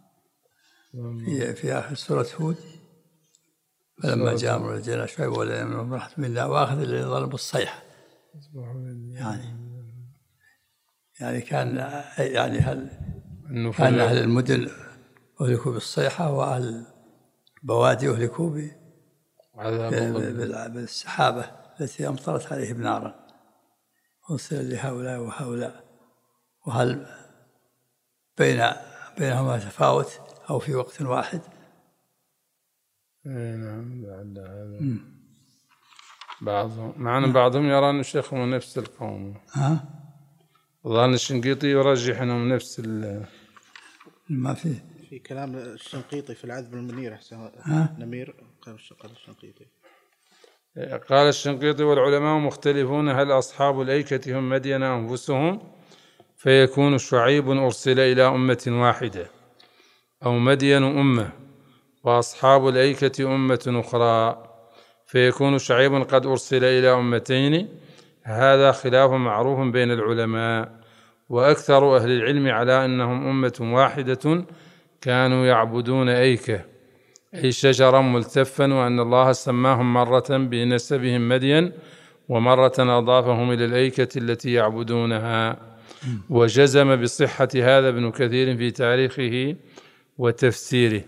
في آخر سورة هود فلما جاء أمر الجنة شعيب ولا يمنعهم رحمة منا وأخذ اللي ظلم بالصيحة يعني كان هل كان أهل المدن أهلكوا بالصيحة وأهل البوادي أهلكوا بالسحابة التي أمطرت عليهم نارا أرسل لهؤلاء وهؤلاء وهل بينهما تفاوت أو في وقت واحد. نعم بعضهم يرى أن الشيخ هو نفس القوم ظن الشنقيطي يرجح أنهم نفس ما في كلام الشنقيطي في العذب المنير أحسن نمير قال الشنقيطي والعلماء مختلفون هل أصحاب الأيكة هم مدين أنفسهم فيكون شعيب أرسل إلى أمة واحدة أو مدين أمة وأصحاب الأيكة أمة أخرى فيكون شعيب قد أرسل إلى أمتين. هذا خلاف معروف بين العلماء وأكثر أهل العلم على أنهم أمة واحدة كانوا يعبدون أيكة أي شجرا ملتفا وأن الله سماهم مرة بنسبهم مدين ومرة أضافهم إلى الأيكة التي يعبدونها. وجزم بصحة هذا ابن كثير في تاريخه وتفسيره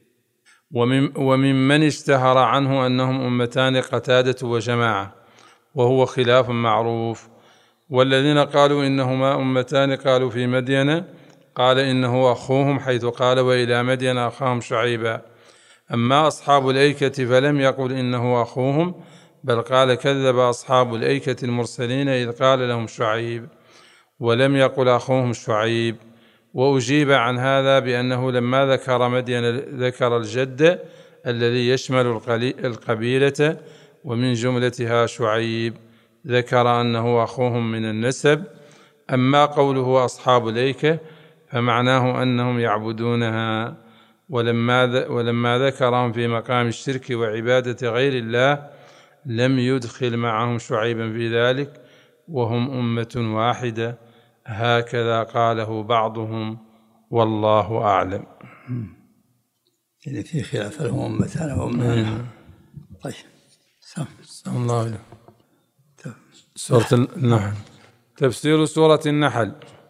وممن اشتهر عنه أنهم أمتان قتادة وجماعة وهو خلاف معروف. والذين قالوا إنهما أمتان قالوا في مدين قال إنه أخوهم حيث قال وإلى مدين أخاهم شعيبا. أما أصحاب الأيكة فلم يقل إنه أخوهم بل قال كذب أصحاب الأيكة المرسلين إذ قال لهم شعيب ولم يقل أخوهم شعيب وأجيب عن هذا بأنه لما ذكر مدين ذكر الجد الذي يشمل القبيلة ومن جملتها شعيب، ذكر أنه أخوهم من النسب. أما قوله أصحاب الأيكة فمعناه أنهم يعبدونها، ولما ذكرهم في مقام الشرك وعبادة غير الله لم يدخل معهم شعيبا في ذلك، وهم أمة واحدة، هكذا قاله بعضهم والله أعلم. يعني في خلاف لهم أمتان وأمة. طيب سلام الله عليكم. سورة النحل. تفسير سورة النحل.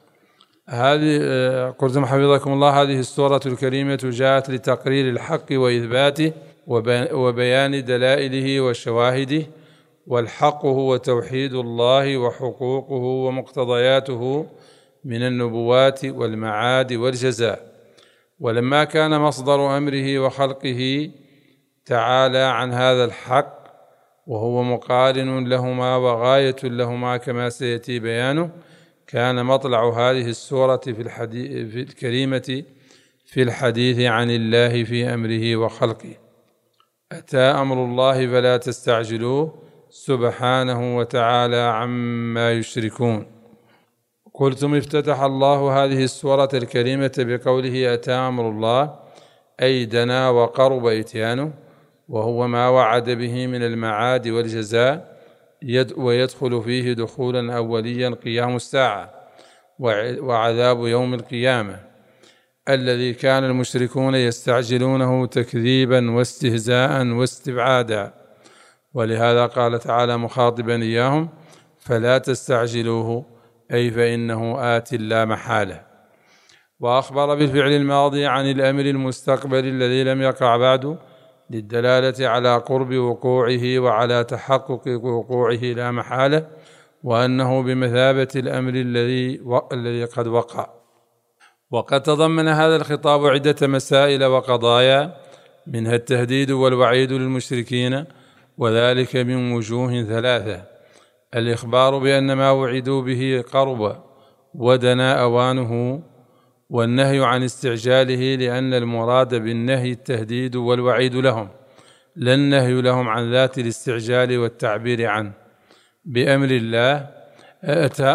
هذه قلتم حفظكم الله، هذه السورة الكريمة جاءت لتقرير الحق وإثباته وبيان دلائله وشواهده، والحق هو توحيد الله وحقوقه ومقتضياته من النبوات والمعاد والجزاء. ولما كان مصدر أمره وخلقه تعالى عن هذا الحق وهو مقارن لهما وغاية لهما كما سيأتي بيانه، كان مطلع هذه السورة في الكريمة في الحديث عن الله في أمره وخلقه. أتى أمر الله فلا تستعجلوه سبحانه وتعالى عما يشركون. قلتم افتتح الله هذه السورة الكريمة بقوله أتى أمر الله، أي دنا وقرب إتيانه، وهو ما وعد به من المعاد والجزاء، ويدخل فيه دخولا أوليا قيام الساعة وعذاب يوم القيامة الذي كان المشركون يستعجلونه تكذيبا واستهزاء واستبعادا. ولهذا قال تعالى مخاطبا إياهم فلا تستعجلوه، أي فإنه آت لا محالة. وأخبر بالفعل الماضي عن الأمر المستقبل الذي لم يقع بعد، للدلالة على قرب وقوعه وعلى تحقق وقوعه لا محالة، وأنه بمثابة الأمر الذي قد وقع. وقد تضمن هذا الخطاب عدة مسائل وقضايا، منها التهديد والوعيد للمشركين، وذلك من وجوه ثلاثة: الإخبار بأن ما وعدوا به قرب ودنا أوانه، والنهي عن استعجاله، لأن المراد بالنهي التهديد والوعيد لهم، لا النهي لهم عن ذات الاستعجال والتعبير عنه. بأمر الله أتى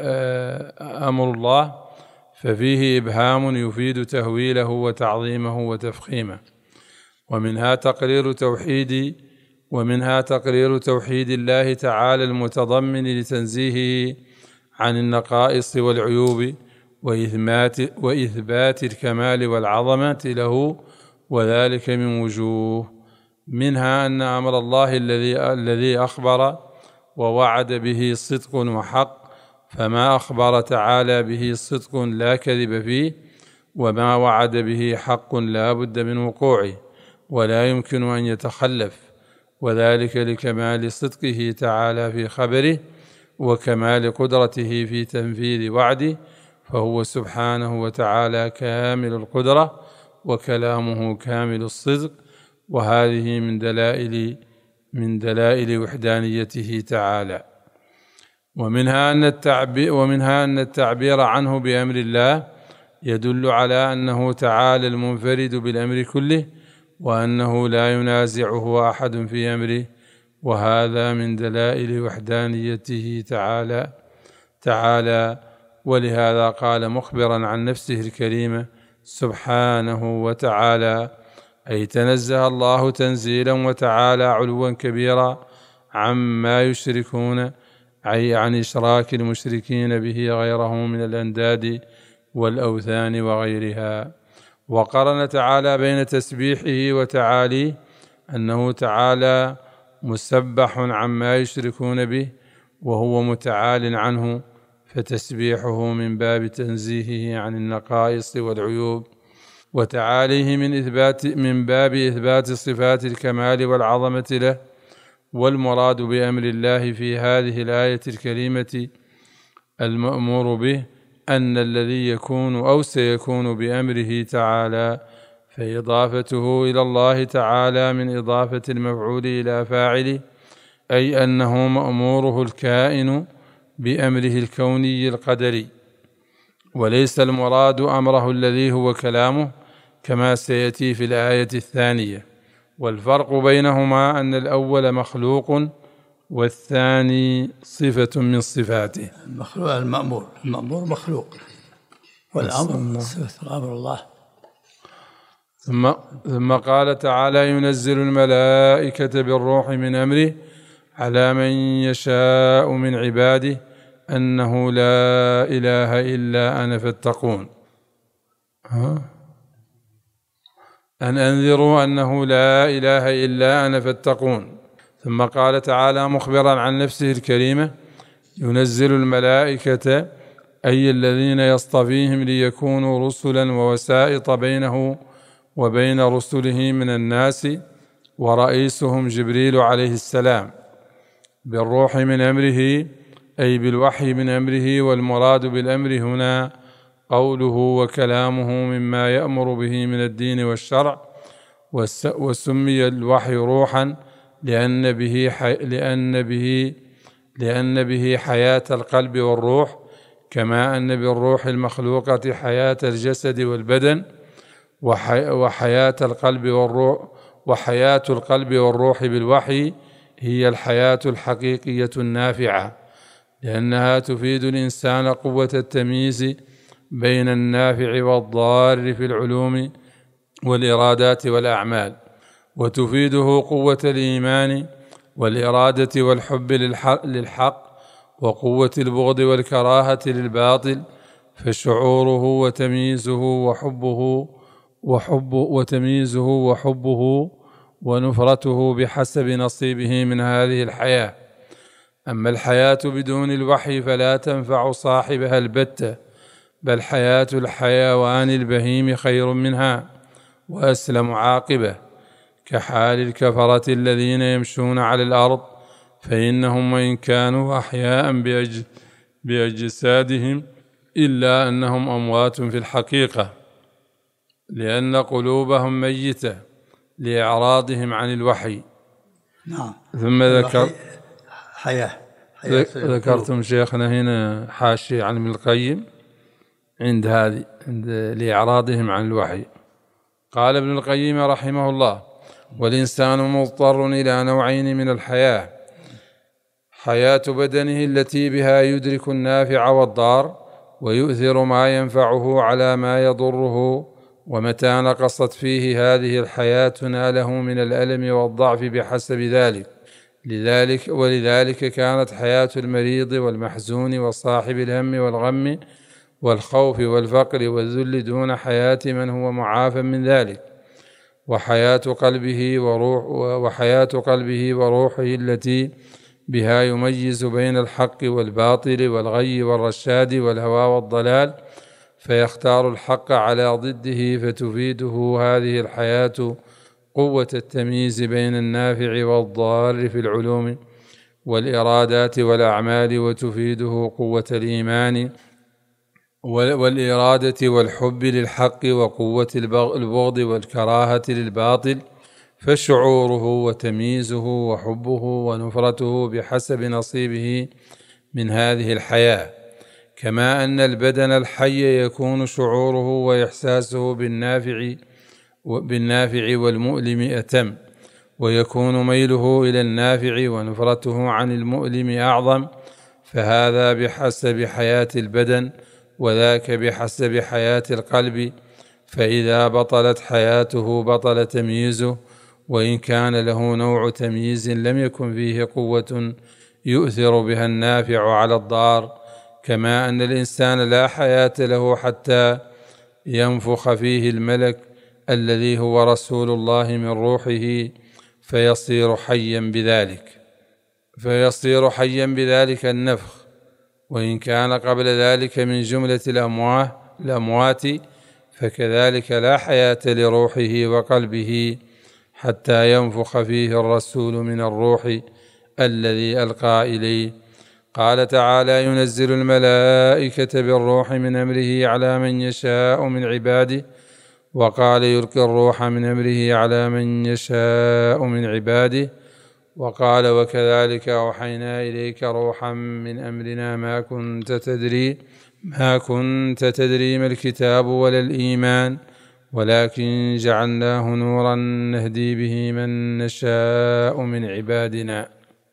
أمر الله، ففيه إبهام يفيد تهويله وتعظيمه وتفخيمه. ومنها تقرير توحيد الله تعالى المتضمن لتنزيهه عن النقائص والعيوب، وإثبات الكمال والعظمة له، وذلك من وجوه: منها أن أمر الله الذي أخبر ووعد به صدق وحق، فما أخبر تعالى به صدق لا كذب فيه، وما وعد به حق لا بد من وقوعه ولا يمكن أن يتخلف، وذلك لكمال صدقه تعالى في خبره وكمال قدرته في تنفيذ وعده، فهو سبحانه وتعالى كامل القدرة وكلامه كامل الصدق، وهذه من دلائل وحدانيته تعالى. ومنها أن التعبير عنه بأمر الله يدل على أنه تعالى المنفرد بالأمر كله، وأنه لا ينازعه أحد في أمره، وهذا من دلائل وحدانيته تعالى. ولهذا قال مخبرا عن نفسه الكريمة سبحانه وتعالى، أي تنزه الله تنزيلا وتعالى علوا كبيرا عما يشركون، أي عن إشراك المشركين به غيره من الأنداد والأوثان وغيرها. وقرن تعالى بين تسبيحه وتعاليه أنه تعالى مسبح عما يشركون به، وهو متعال عنه، فتسبيحه من باب تنزيهه عن النقائص والعيوب، وتعاليه من باب إثبات صفات الكمال والعظمة له. والمراد بأمر الله في هذه الآية الكريمة المأمور به أن الذي يكون أو سيكون بأمره تعالى، فإضافته إلى الله تعالى من إضافة المفعول إلى فاعله، أي أنه مأموره الكائن بأمره الكوني القدري، وليس المراد أمره الذي هو كلامه كما سيأتي في الآية الثانية. والفرق بينهما أن الأول مخلوق والثاني صفة من صفاته. المأمور مخلوق، والأمر صفة أمر الله. ثم قال تعالى: ينزل الملائكة بالروح من أمره على من يشاء من عباده أنه لا إله إلا أنا فاتقون. أن أنذروا أنه لا إله إلا أنا فاتقون. ثم قال تعالى مخبرا عن نفسه الكريمة: ينزل الملائكة، أي الذين يصطفيهم ليكونوا رسلا ووسائط بينه وبين رسله من الناس، ورئيسهم جبريل عليه السلام، بالروح من أمره أي بالوحي من أمره. والمراد بالأمر هنا قوله وكلامه مما يأمر به من الدين والشرع. وسمي الوحي روحا لأن به حياة القلب والروح، كما أن بالروح المخلوقة حياة الجسد والبدن، وحياة القلب والروح بالوحي هي الحياة الحقيقية النافعة، لأنها تفيد الإنسان قوة التمييز بين النافع والضار في العلوم والإرادات والأعمال، وتفيده قوة الإيمان والإرادة والحب للحق، وقوة البغض والكراهة للباطل. فشعوره وحبه ونفرته بحسب نصيبه من هذه الحياة. أما الحياة بدون الوحي فلا تنفع صاحبها البتة، بل حياة الحيوان البهيم خير منها وأسلم عاقبة، كحال الكفرة الذين يمشون على الأرض، فإنهم وإن كانوا أحياء بأجسادهم إلا أنهم أموات في الحقيقة، لأن قلوبهم ميتة لإعراضهم عن الوحي. نعم. ثم ذكرتم شيخنا هنا حاشية عن ابن القيم عند لإعراضهم عن الوحي. قال ابن القيم رحمه الله: والإنسان مضطر إلى نوعين من الحياة: حياة بدنه التي بها يدرك النافع والضار ويؤثر ما ينفعه على ما يضره، ومتى نقصت فيه هذه الحياة ناله من الألم والضعف بحسب ذلك. ولذلك كانت حياة المريض والمحزون وصاحب الهم والغم والخوف والفقر والذل دون حياة من هو معاف من ذلك. وحياة قلبه وروحه التي بها يميز بين الحق والباطل والغي والرشاد والهوى والضلال، فيختار الحق على ضده، فتفيده هذه الحياة قوة التمييز بين النافع والضار في العلوم والإرادات والأعمال، وتفيده قوة الإيمان والإرادة والحب للحق، وقوة البغض والكراهة للباطل. فشعوره وتمييزه وحبه ونفرته بحسب نصيبه من هذه الحياة، كما أن البدن الحي يكون شعوره وإحساسه بالنافع والمؤلم أتم، ويكون ميله إلى النافع ونفرته عن المؤلم أعظم، فهذا بحسب حياة البدن وذاك بحسب حياة القلب. فإذا بطلت حياته بطل تمييزه، وإن كان له نوع تمييز لم يكن فيه قوة يؤثر بها النافع على الضار، كما أن الإنسان لا حياة له حتى ينفخ فيه الملك الذي هو رسول الله من روحه، فيصير حيا بذلك النفخ، وإن كان قبل ذلك من جملة الأموات، فكذلك لا حياة لروحه وقلبه حتى ينفخ فيه الرسول من الروح الذي ألقى إليه. قال تعالى: ينزل الملائكة بالروح من أمره على من يشاء من عباده، وقال يلقي الروح من أمره على من يشاء من عباده، وقال وكذلك أوحينا إليك روحا من أمرنا ما كنت تدري ما كنت تدري ما الكتاب ولا الإيمان ولكن جعلناه نورا نهدي به من نشاء من عبادنا.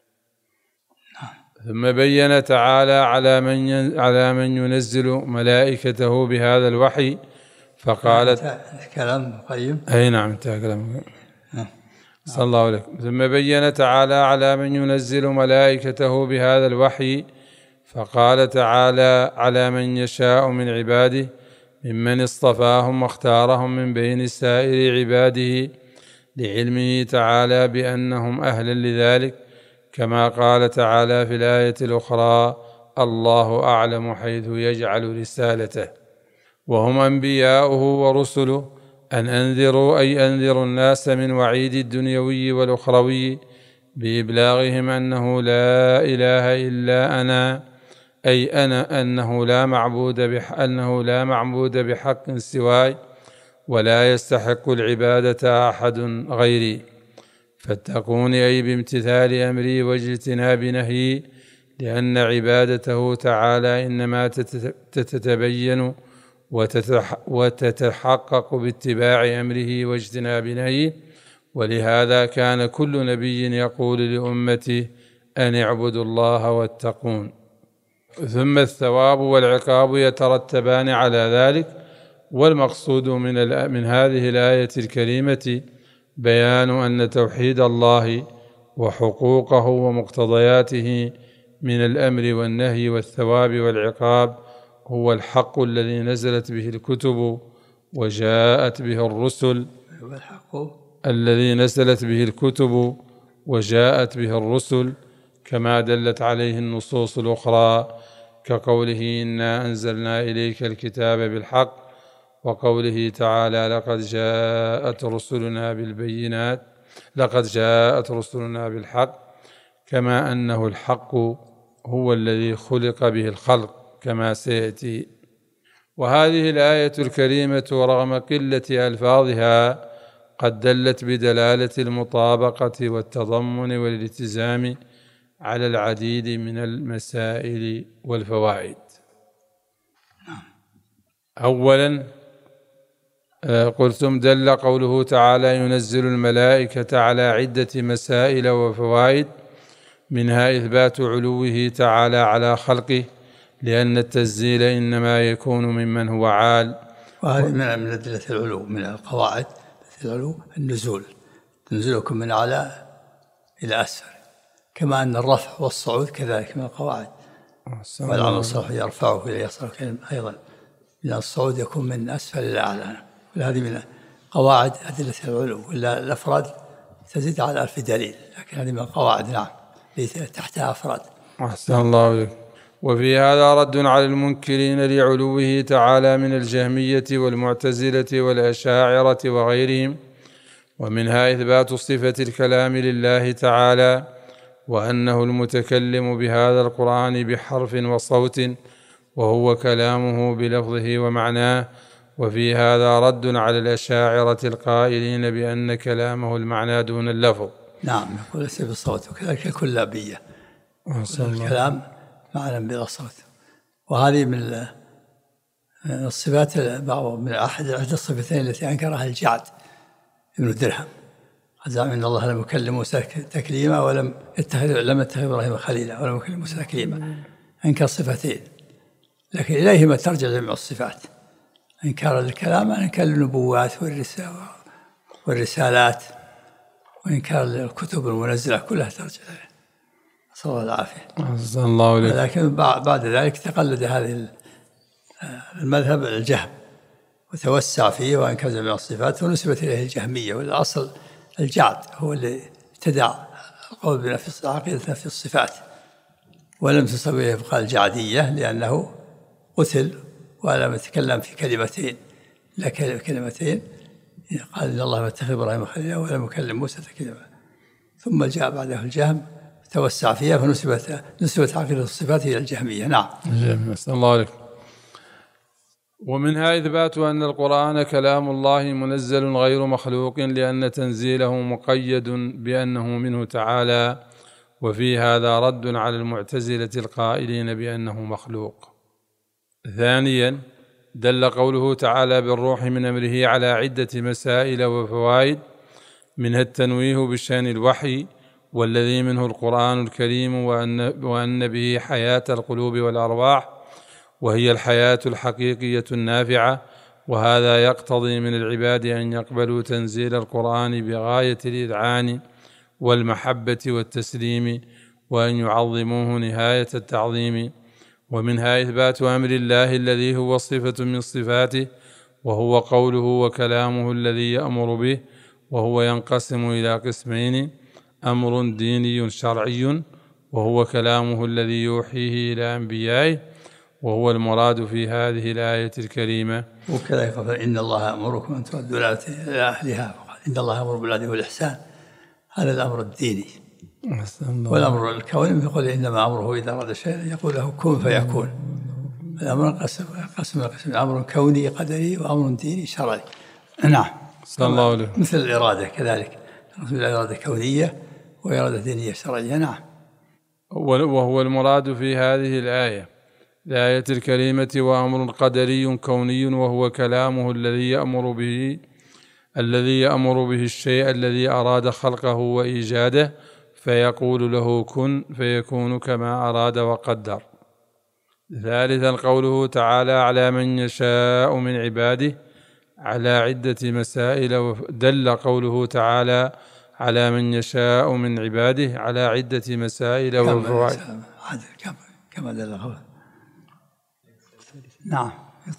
ثم بين تعالى على من ينزل ملائكته بهذا الوحي فقالت كلام قيم. أي نعم انتهى كلام. صلى الله عليه وسلم. ثم بين تعالى على من ينزل ملائكته بهذا الوحي فقال تعالى على من يشاء من عباده ممن اصطفاهم واختارهم من بين سائر عباده لعلمه تعالى بأنهم أهلا لذلك، كما قال تعالى في الآية الأخرى الله أعلم حيث يجعل رسالته، وهم أنبياؤه ورسله، أن أنذروا أي أنذروا الناس من وعيد الدنيوي والأخروي بإبلاغهم أنه لا إله إلا أنا، أي أنا أنه لا معبود بحق سواي ولا يستحق العبادة أحد غيري، فاتقوني أي بامتثال أمري واجتناب نهيي، لأن عبادته تعالى إنما تتبين وتتحقق باتباع أمره واجتناب نهيه، ولهذا كان كل نبي يقول لأمته أن اعبدوا الله واتقون. ثم الثواب والعقاب يترتبان على ذلك، والمقصود من هذه الآية الكريمة بيان أن توحيد الله وحقوقه ومقتضياته من الأمر والنهي والثواب والعقاب هو الحق الذي نزلت به الكتب وجاءت به الرسل، الذي نزلت به الكتب وجاءت به الرسل، كما دلت عليه النصوص الأخرى كقوله إنا أنزلنا إليك الكتاب بالحق، وقوله تعالى لقد جاءت رسلنا بالحق، كما أنه الحق هو الذي خلق به الخلق كما سيأتي. وهذه الآية الكريمة رغم قلة ألفاظها قد دلت بدلالة المطابقة والتضمن والالتزام على العديد من المسائل والفوائد. أولا قلتم دل قوله تعالى ينزل الملائكة على عدة مسائل وفوائد، منها إثبات علوه تعالى على خلقه، لأن التنزيل إنما يكون ممن هو عال. وهذه من أدلة العلو، من القواعد العلو النزول، تنزلكم من أعلى إلى أسفل، كما أن الرفع والصعود كذلك من القواعد. والعمل الصالح يرفعه إلى يصل أيضا، من الصعود يكون من أسفل إلى أعلى. هذه من قواعد أدلة العلو، إلا الأفراد تزيد على 1000 دليل، لكن هذه من القواعد نعم تحتها أفراد. أحسن الله عليك. وفي هذا رد على المنكرين لعلوه تعالى من الجهمية والمعتزلة والأشاعرة وغيرهم، ومنها إثبات صفة الكلام لله تعالى، وأنه المتكلم بهذا القرآن بحرف وصوت، وهو كلامه بلفظه ومعناه. وفي هذا رد على الأشاعرة القائلين بأن كلامه المعنى دون اللفظ. نعم، يقول ليس بالصوت، وكذلك الكلابية الكلام معنى بلا صوت. وهذه من الصفات، من أحد الصفتين التي أنكرها الجعد ابن درهم، زعم أن الله لم يكلم موسى تكليما ولم يتخذ إبراهيم خليلا ولم يكلم موسى تكليما. أنكر صفتين، لكن إليهما ترجع جميع الصفات. إنكار الكلام إنكار النبوات والرسالات، وإنكار الكتب المنزلة كلها ترجع إليه. نسأل الله العافية. لكن بعد ذلك تقلد هذه المذهب الجهم وتوسع فيه وأنكر جميع الصفات، ونسبت إليه الجهمية، والأصل الجعد هو اللي ابتدع القول بنفس عقيدة نفس الصفات، ولم تسويه يبقى الجعدية لأنه قتل ولم يتكلم في كلمتين، لا كلمتين، قال إن الله اتخذ إبراهيم خليلا ولم يكلم موسى تكليما. ثم جاء بعده الجهم توسع فيها، فنسبت عقيدة الصفات إلى الجهمية. نعم. نسأل الله عليك. ومنها إثبات أن القرآن كلام الله منزل غير مخلوق، لأن تنزيله مقيد بأنه منه تعالى، وفي هذا رد على المعتزلة القائلين بأنه مخلوق، ثانيا دل قوله تعالى بالروح من أمره على عدة مسائل وفوائد، منها التنويه بشأن الوحي والذي منه القرآن الكريم، وأن به حياة القلوب والأرواح، وهي الحياة الحقيقية النافعة، وهذا يقتضي من العباد أن يقبلوا تنزيل القرآن بغاية الإذعان والمحبة والتسليم، وأن يعظموه نهاية التعظيم. ومنها إثبات أمر الله الذي هو صفة من صفاته، وهو قوله وكلامه الذي يأمر به، وهو ينقسم إلى قسمين: أمر ديني شرعي، وهو كلامه الذي يوحيه إلى أنبيائه، وهو المراد في هذه الآية الكريمة. وكذا يقول إن الله يأمركم أن تؤدوا إلى أهلها، إن الله يأمر بالعدل والإحسان، هذا الأمر الديني. والأمر الكوني يقول إنما أمره إذا أراد شيئا يقول له كن فيكون. الأمر قسم أمر كوني قدري وأمر ديني شرعي. نعم. صلى الله عليه. مثل الإرادة كذلك، الإرادة كونية وإرادة دينية شرعية. نعم. وهو المراد في هذه الآية الكريمة وأمر قدري كوني، وهو كلامه الذي يأمر به الشيء الذي أراد خلقه وإيجاده، فيقول له كن فيكون كما أراد وقدر. ثالثا قوله تعالى على من يشاء من عباده على عدة مسائل، دل قوله تعالى على من يشاء من عباده على عدة مسائل وفوائد. كما دل قوله. نعم.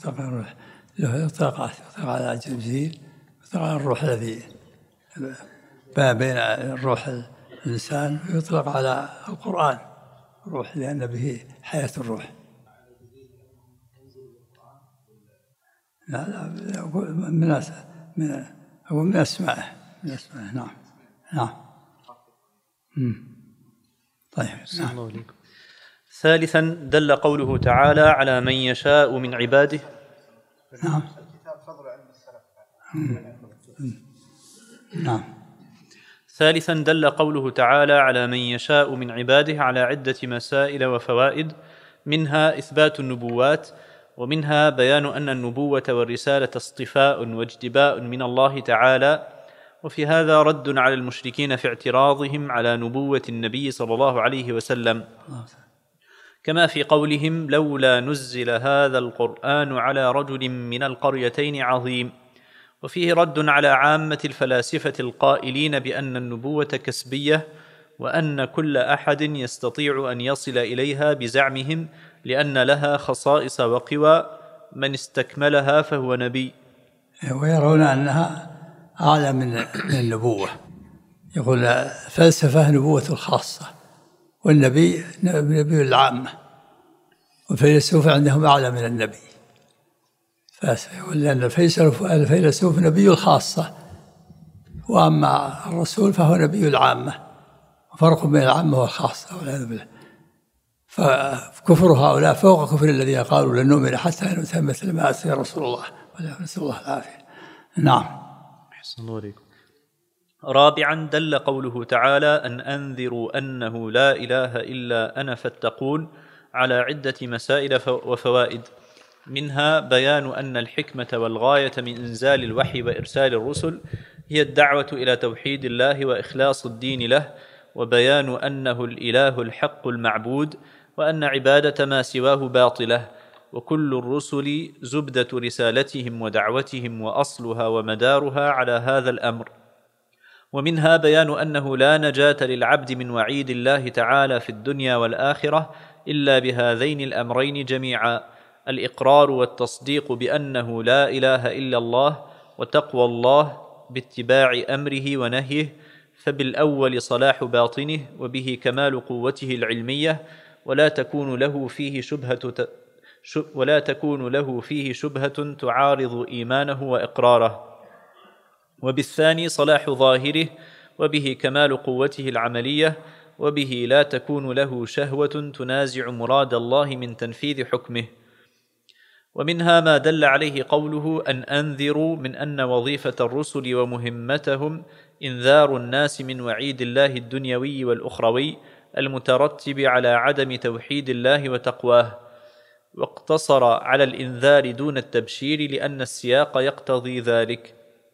يطلق على جبريل، يطلق على الروح الذي بين الروح الإنسان، ويطلق على القرآن روح لأن به حياة الروح. لا من أسمائه. نعم. نعم. طيب. نعم. ثالثا دل قوله تعالى على من يشاء من عباده. نعم. نعم. ثالثا دل قوله تعالى على من يشاء من عباده على عدة مسائل وفوائد، منها إثبات النبوات، ومنها بيان أن النبوة والرسالة اصطفاء واجتباء من الله تعالى، وفي هذا رد على المشركين في اعتراضهم على نبوة النبي صلى الله عليه وسلم، كما في قولهم لولا نزل هذا القرآن على رجل من القريتين عظيم. وفيه رد على عامة الفلاسفة القائلين بأن النبوة كسبية، وأن كل أحد يستطيع أن يصل إليها بزعمهم، لأن لها خصائص وقوى، من استكملها فهو نبي. ويرون أنها أعلى من النبوة. يقول الفلسفة نبوة الخاصة، والنبي نبي العامة، والفيلسوف عندهم أعلى من النبي. لأن الفيلسوف نبي الخاصة، وأما الرسول فهو نبي العامة، فرق بين العامة والخاصة والعياذ بالله. فكفر هؤلاء فوق كفر الذين قالوا لن نؤمن حتى نؤتى مثل ما أتى رسول الله، نسأل الله العافية. نعم. أحسن الله عليكم. رابعا دل قوله تعالى أن أنذروا أنه لا إله إلا أنا فاتقون على عدة مسائل وفوائد، منها بيان أن الحكمة والغاية من إنزال الوحي وإرسال الرسل هي الدعوة إلى توحيد الله وإخلاص الدين له، وبيان أنه الإله الحق المعبود، وأن عبادة ما سواه باطلة، وكل الرسل زبدة رسالتهم ودعوتهم وأصلها ومدارها على هذا الأمر. ومنها بيان أنه لا نجاة للعبد من وعيد الله تعالى في الدنيا والآخرة إلا بهذين الأمرين جميعا: الإقرار والتصديق بأنه لا إله إلا الله، وتقوى الله باتباع أمره ونهيه، فبالأول صلاح باطنه وبه كمال قوته العلمية، ولا تكون له فيه شبهة تعارض إيمانه وإقراره، وبالثاني صلاح ظاهره وبه كمال قوته العملية، وبه لا تكون له شهوة تنازع مراد الله من تنفيذ حكمه. ومنها ما دل عليه قوله أن أنذروا، من أن وظيفة الرسل ومهمتهم إنذار الناس من وعيد الله الدنيوي والأخروي المترتب على عدم توحيد الله وتقواه. واقتصر على الإنذار دون التبشير لأن السياق يقتضي ذلك.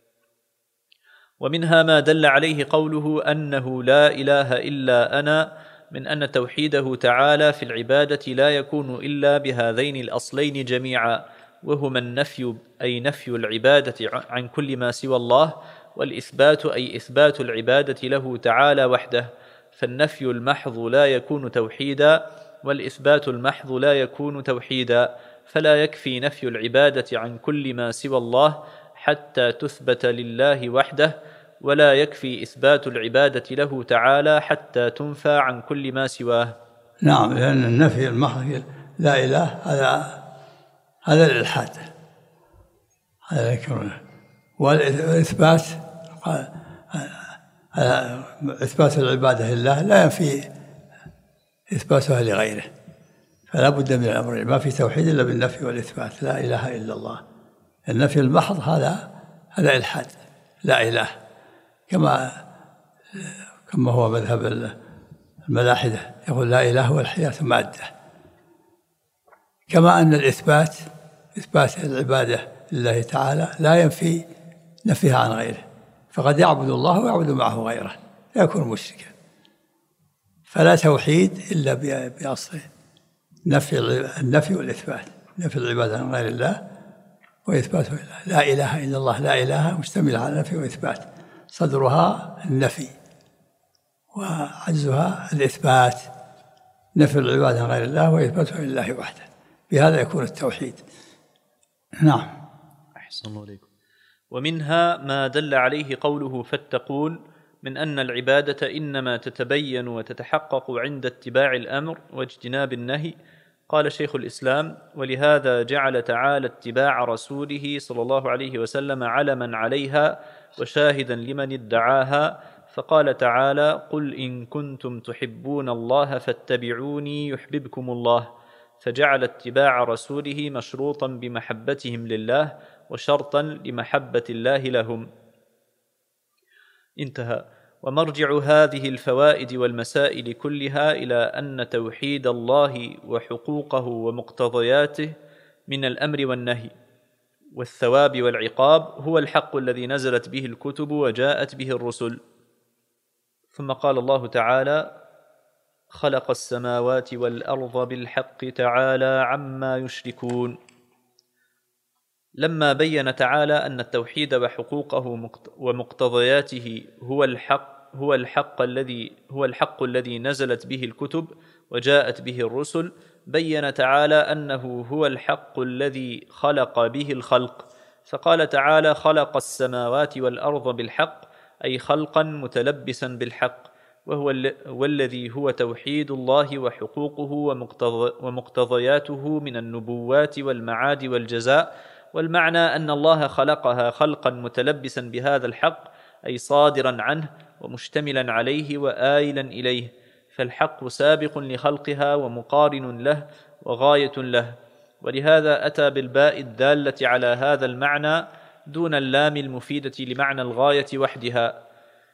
ومنها ما دل عليه قوله أنه لا إله إلا أنا، من أن توحيده تعالى في العبادة لا يكون إلا بهذين الأصلين جميعا، وهما النفي أي نفي العبادة عن كل ما سوى الله، والإثبات أي إثبات العبادة له تعالى وحده، فالنفي المحض لا يكون توحيدا، والإثبات المحض لا يكون توحيدا، فلا يكفي نفي العبادة عن كل ما سوى الله حتى تثبت لله وحده، ولا يكفي إثبات العبادة له تعالى حتى تنفى عن كل ما سواه. نعم، لأن النفي المحض لا إله هذا الإلحاد، هذا يكون. والإثبات إثبات العبادة لله لا ينفي إثباتها لغيره، فلا بد من الأمرين، ما في توحيد إلا بالنفي والإثبات، لا إله إلا الله. النفي المحض هذا إلحاد، لا إله، كما هو مذهب الملاحدة، يقول لا إله والحياة مادة. كما أن الإثبات إثبات العبادة لله تعالى لا ينفي نفيها عن غيره، فقد يعبد الله ويعبد معه غيره لا يكون مشركا. فلا توحيد إلا بأصل النفي والإثبات، نفي العبادة عن غير الله وإثباته لله. لا إله إلا الله، لا إله مشتملة على نفي وإثبات، صدرها النفي وعجزها الإثبات، نفي العبادة عن غير الله وإثباتها لله وحده، بهذا يكون التوحيد. نعم. أحسن الله عليكم. ومنها ما دل عليه قوله فاتقون، من أن العبادة إنما تتبين وتتحقق عند اتباع الأمر واجتناب النهي. قال شيخ الإسلام: ولهذا جعل تعالى اتباع رسوله صلى الله عليه وسلم علما عليها وشاهدا لمن ادعاها، فقال تعالى: قل إن كنتم تحبون الله فاتبعوني يحببكم الله، فجعل اتباع رسوله مشروطا بمحبتهم لله وشرطا لمحبة الله لهم. انتهى. ومرجع هذه الفوائد والمسائل كلها إلى أن توحيد الله وحقوقه ومقتضياته من الأمر والنهي والثواب والعقاب هو الحق الذي نزلت به الكتب وجاءت به الرسل. ثم قال الله تعالى: خلق السماوات والأرض بالحق تعالى عما يشركون. لما بين تعالى أن التوحيد وحقوقه ومقتضياته هو الحق الذي نزلت به الكتب وجاءت به الرسل، بين تعالى أنه هو الحق الذي خلق به الخلق، فقال تعالى: خلق السماوات والأرض بالحق، أي خلقا متلبسا بالحق، والذي هو توحيد الله وحقوقه ومقتضياته من النبوات والمعاد والجزاء. والمعنى أن الله خلقها خلقا متلبسا بهذا الحق، أي صادرا عنه ومشتملا عليه وآيلا إليه، فالحق سابق لخلقها ومقارن له وغاية له، ولهذا أتى بالباء الدالة على هذا المعنى دون اللام المفيدة لمعنى الغاية وحدها،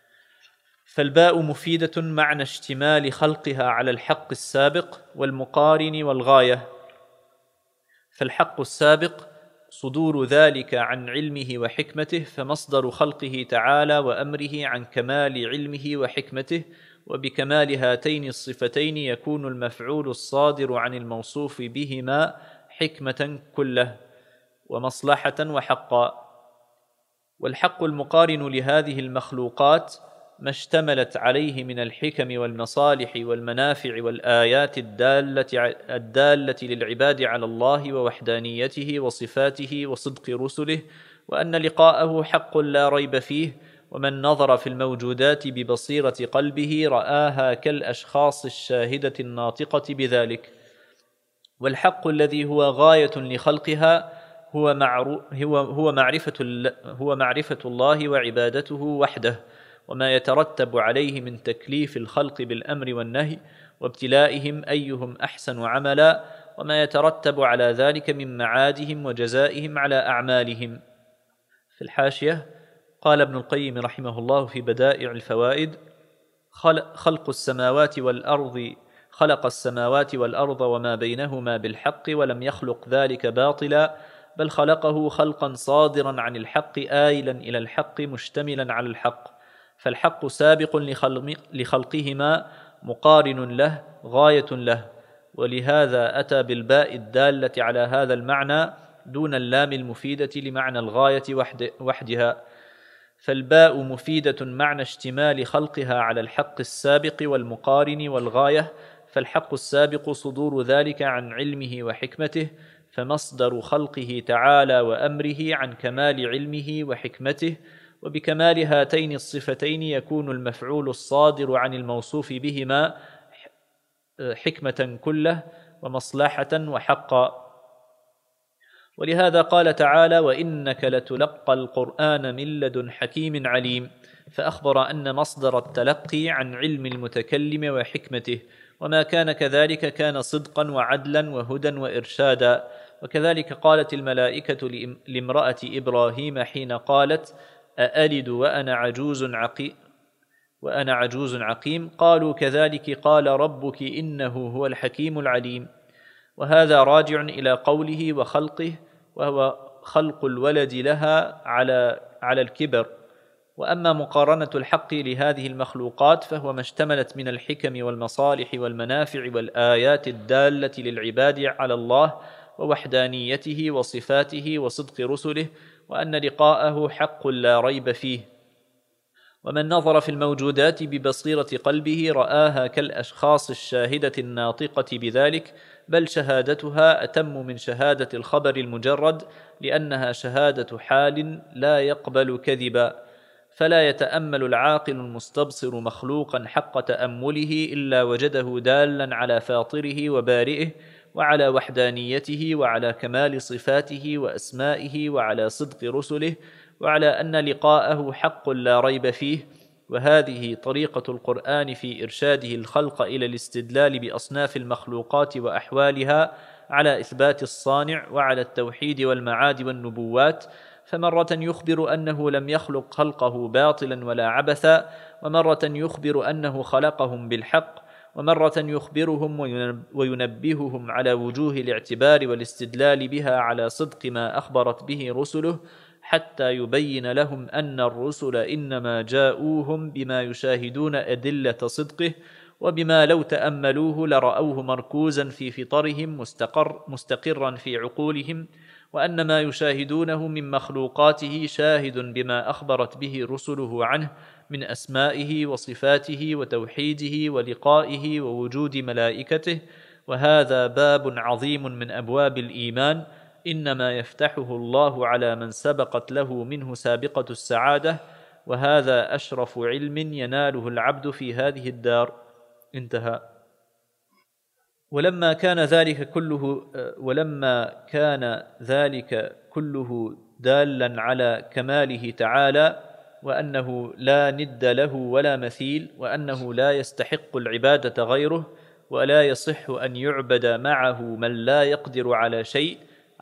فالباء مفيدة معنى اشتمال خلقها على الحق السابق والمقارن والغاية، فالحق السابق صدور ذلك عن علمه وحكمته، فمصدر خلقه تعالى وأمره عن كمال علمه وحكمته، وبكمال هاتين الصفتين يكون المفعول الصادر عن الموصوف بهما حكمة كله ومصلحة وحقا. والحق المقارن لهذه المخلوقات ما اشتملت عليه من الحكم والمصالح والمنافع والآيات الدالة للعباد على الله ووحدانيته وصفاته وصدق رسله، وأن لقاءه حق لا ريب فيه، ومن نظر في الموجودات ببصيرة قلبه رآها كالأشخاص الشاهدة الناطقة بذلك. والحق الذي هو غاية لخلقها هو معرفة الله وعبادته وحده، وما يترتب عليه من تكليف الخلق بالأمر والنهي وابتلائهم أيهم أحسن عملا، وما يترتب على ذلك من معادهم وجزائهم على أعمالهم. في الحاشية قال ابن القيم رحمه الله في بدائع الفوائد: خلق خلق السماوات والأرض وما بينهما بالحق ولم يخلق ذلك باطلا، بل خلقه خلقا صادرا عن الحق آيلا إلى الحق مشتملا على الحق، فالحق سابق لخلقهما مقارن له غاية له، ولهذا أتى بالباء الدالة على هذا المعنى دون اللام المفيدة لمعنى الغاية وحدها، فالباء مفيدة معنى اشتمال خلقها على الحق السابق والمقارن والغاية، فالحق السابق صدور ذلك عن علمه وحكمته، فمصدر خلقه تعالى وأمره عن كمال علمه وحكمته، وبكمال هاتين الصفتين يكون المفعول الصادر عن الموصوف بهما حكمة كله ومصلحة وحقا. ولهذا قال تعالى: وإنك لتلقى القرآن من لدن حكيم عليم، فأخبر أن مصدر التلقي عن علم المتكلم وحكمته، وما كان كذلك كان صدقا وعدلا وهدى وإرشادا. وكذلك قالت الملائكة لامرأة إبراهيم حين قالت: أألد وأنا عجوز عقيم؟ قالوا: كذلك قال ربك إنه هو الحكيم العليم. وهذا راجع إلى قوله وخلقه، وهو خلق الولد لها على الكبر. وأما مقارنة الحق لهذه المخلوقات فهو ما اشتملت من الحكم والمصالح والمنافع والآيات الدالة للعباد على الله ووحدانيته وصفاته وصدق رسله، وأن لقاءه حق لا ريب فيه. ومن نظر في الموجودات ببصيرة قلبه رآها كالأشخاص الشاهدة الناطقة بذلك، بل شهادتها أتم من شهادة الخبر المجرد، لأنها شهادة حال لا يقبل كذبا، فلا يتأمل العاقل المستبصر مخلوقا حق تأمله إلا وجده دالا على فاطره وبارئه، وعلى وحدانيته، وعلى كمال صفاته وأسمائه، وعلى صدق رسله، وعلى أن لقاءه حق لا ريب فيه. وهذه طريقة القرآن في إرشاده الخلق إلى الاستدلال بأصناف المخلوقات وأحوالها على إثبات الصانع، وعلى التوحيد والمعاد والنبوات، فمرة يخبر أنه لم يخلق خلقه باطلا ولا عبثا، ومرة يخبر أنه خلقهم بالحق، ومرة يخبرهم وينبههم على وجوه الاعتبار والاستدلال بها على صدق ما أخبرت به رسله، حتى يبين لهم أن الرسل إنما جاءوهم بما يشاهدون أدلة صدقه، وبما لو تأملوه لرأوه مركوزا في فطرهم مستقرا في عقولهم، وأن ما يشاهدونه من مخلوقاته شاهد بما أخبرت به رسله عنه من أسمائه وصفاته وتوحيده ولقائه ووجود ملائكته. وهذا باب عظيم من أبواب الإيمان، إنما يفتحه الله على من سبقت له منه سابقة السعادة، وهذا أشرف علم يناله العبد في هذه الدار. انتهى. ولما كان ذلك كله دالا على كماله تعالى، وأنه لا ند له ولا مثيل، وأنه لا يستحق العبادة غيره، ولا يصح أن يعبد معه من لا يقدر على شيء،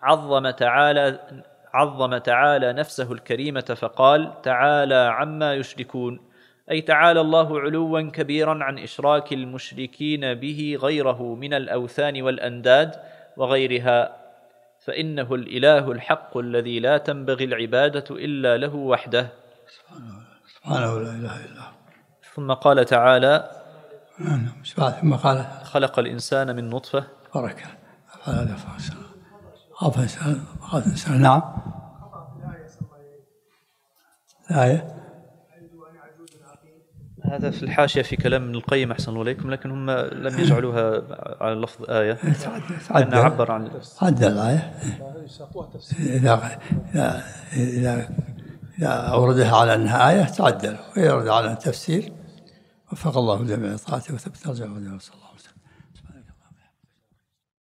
عظم تعالى نفسه الكريمة فقال: تعالى عما يشركون، أي تعالى الله علوا كبيرا عن إشراك المشركين به غيره من الأوثان والأنداد وغيرها، فإنه الإله الحق الذي لا تنبغي العبادة إلا له وحده سبحانه لا إله إلا هو. ثم قال تعالى: ثم قال: خلق الإنسان من نطفة. بركة. خاف إنسان. نعم. الآية هذا في الحاشية في كلام ابن القيم أحسن الله إليكم، لكن هم لم يجعلوها على لفظ آية، لأنه عبر عن عدى الآية إذا أوردها على أنها آية تعدل، ويرد على التفسير. وفق الله جميع طاعته وثبت رجعه. صلى الله عليه وسلم.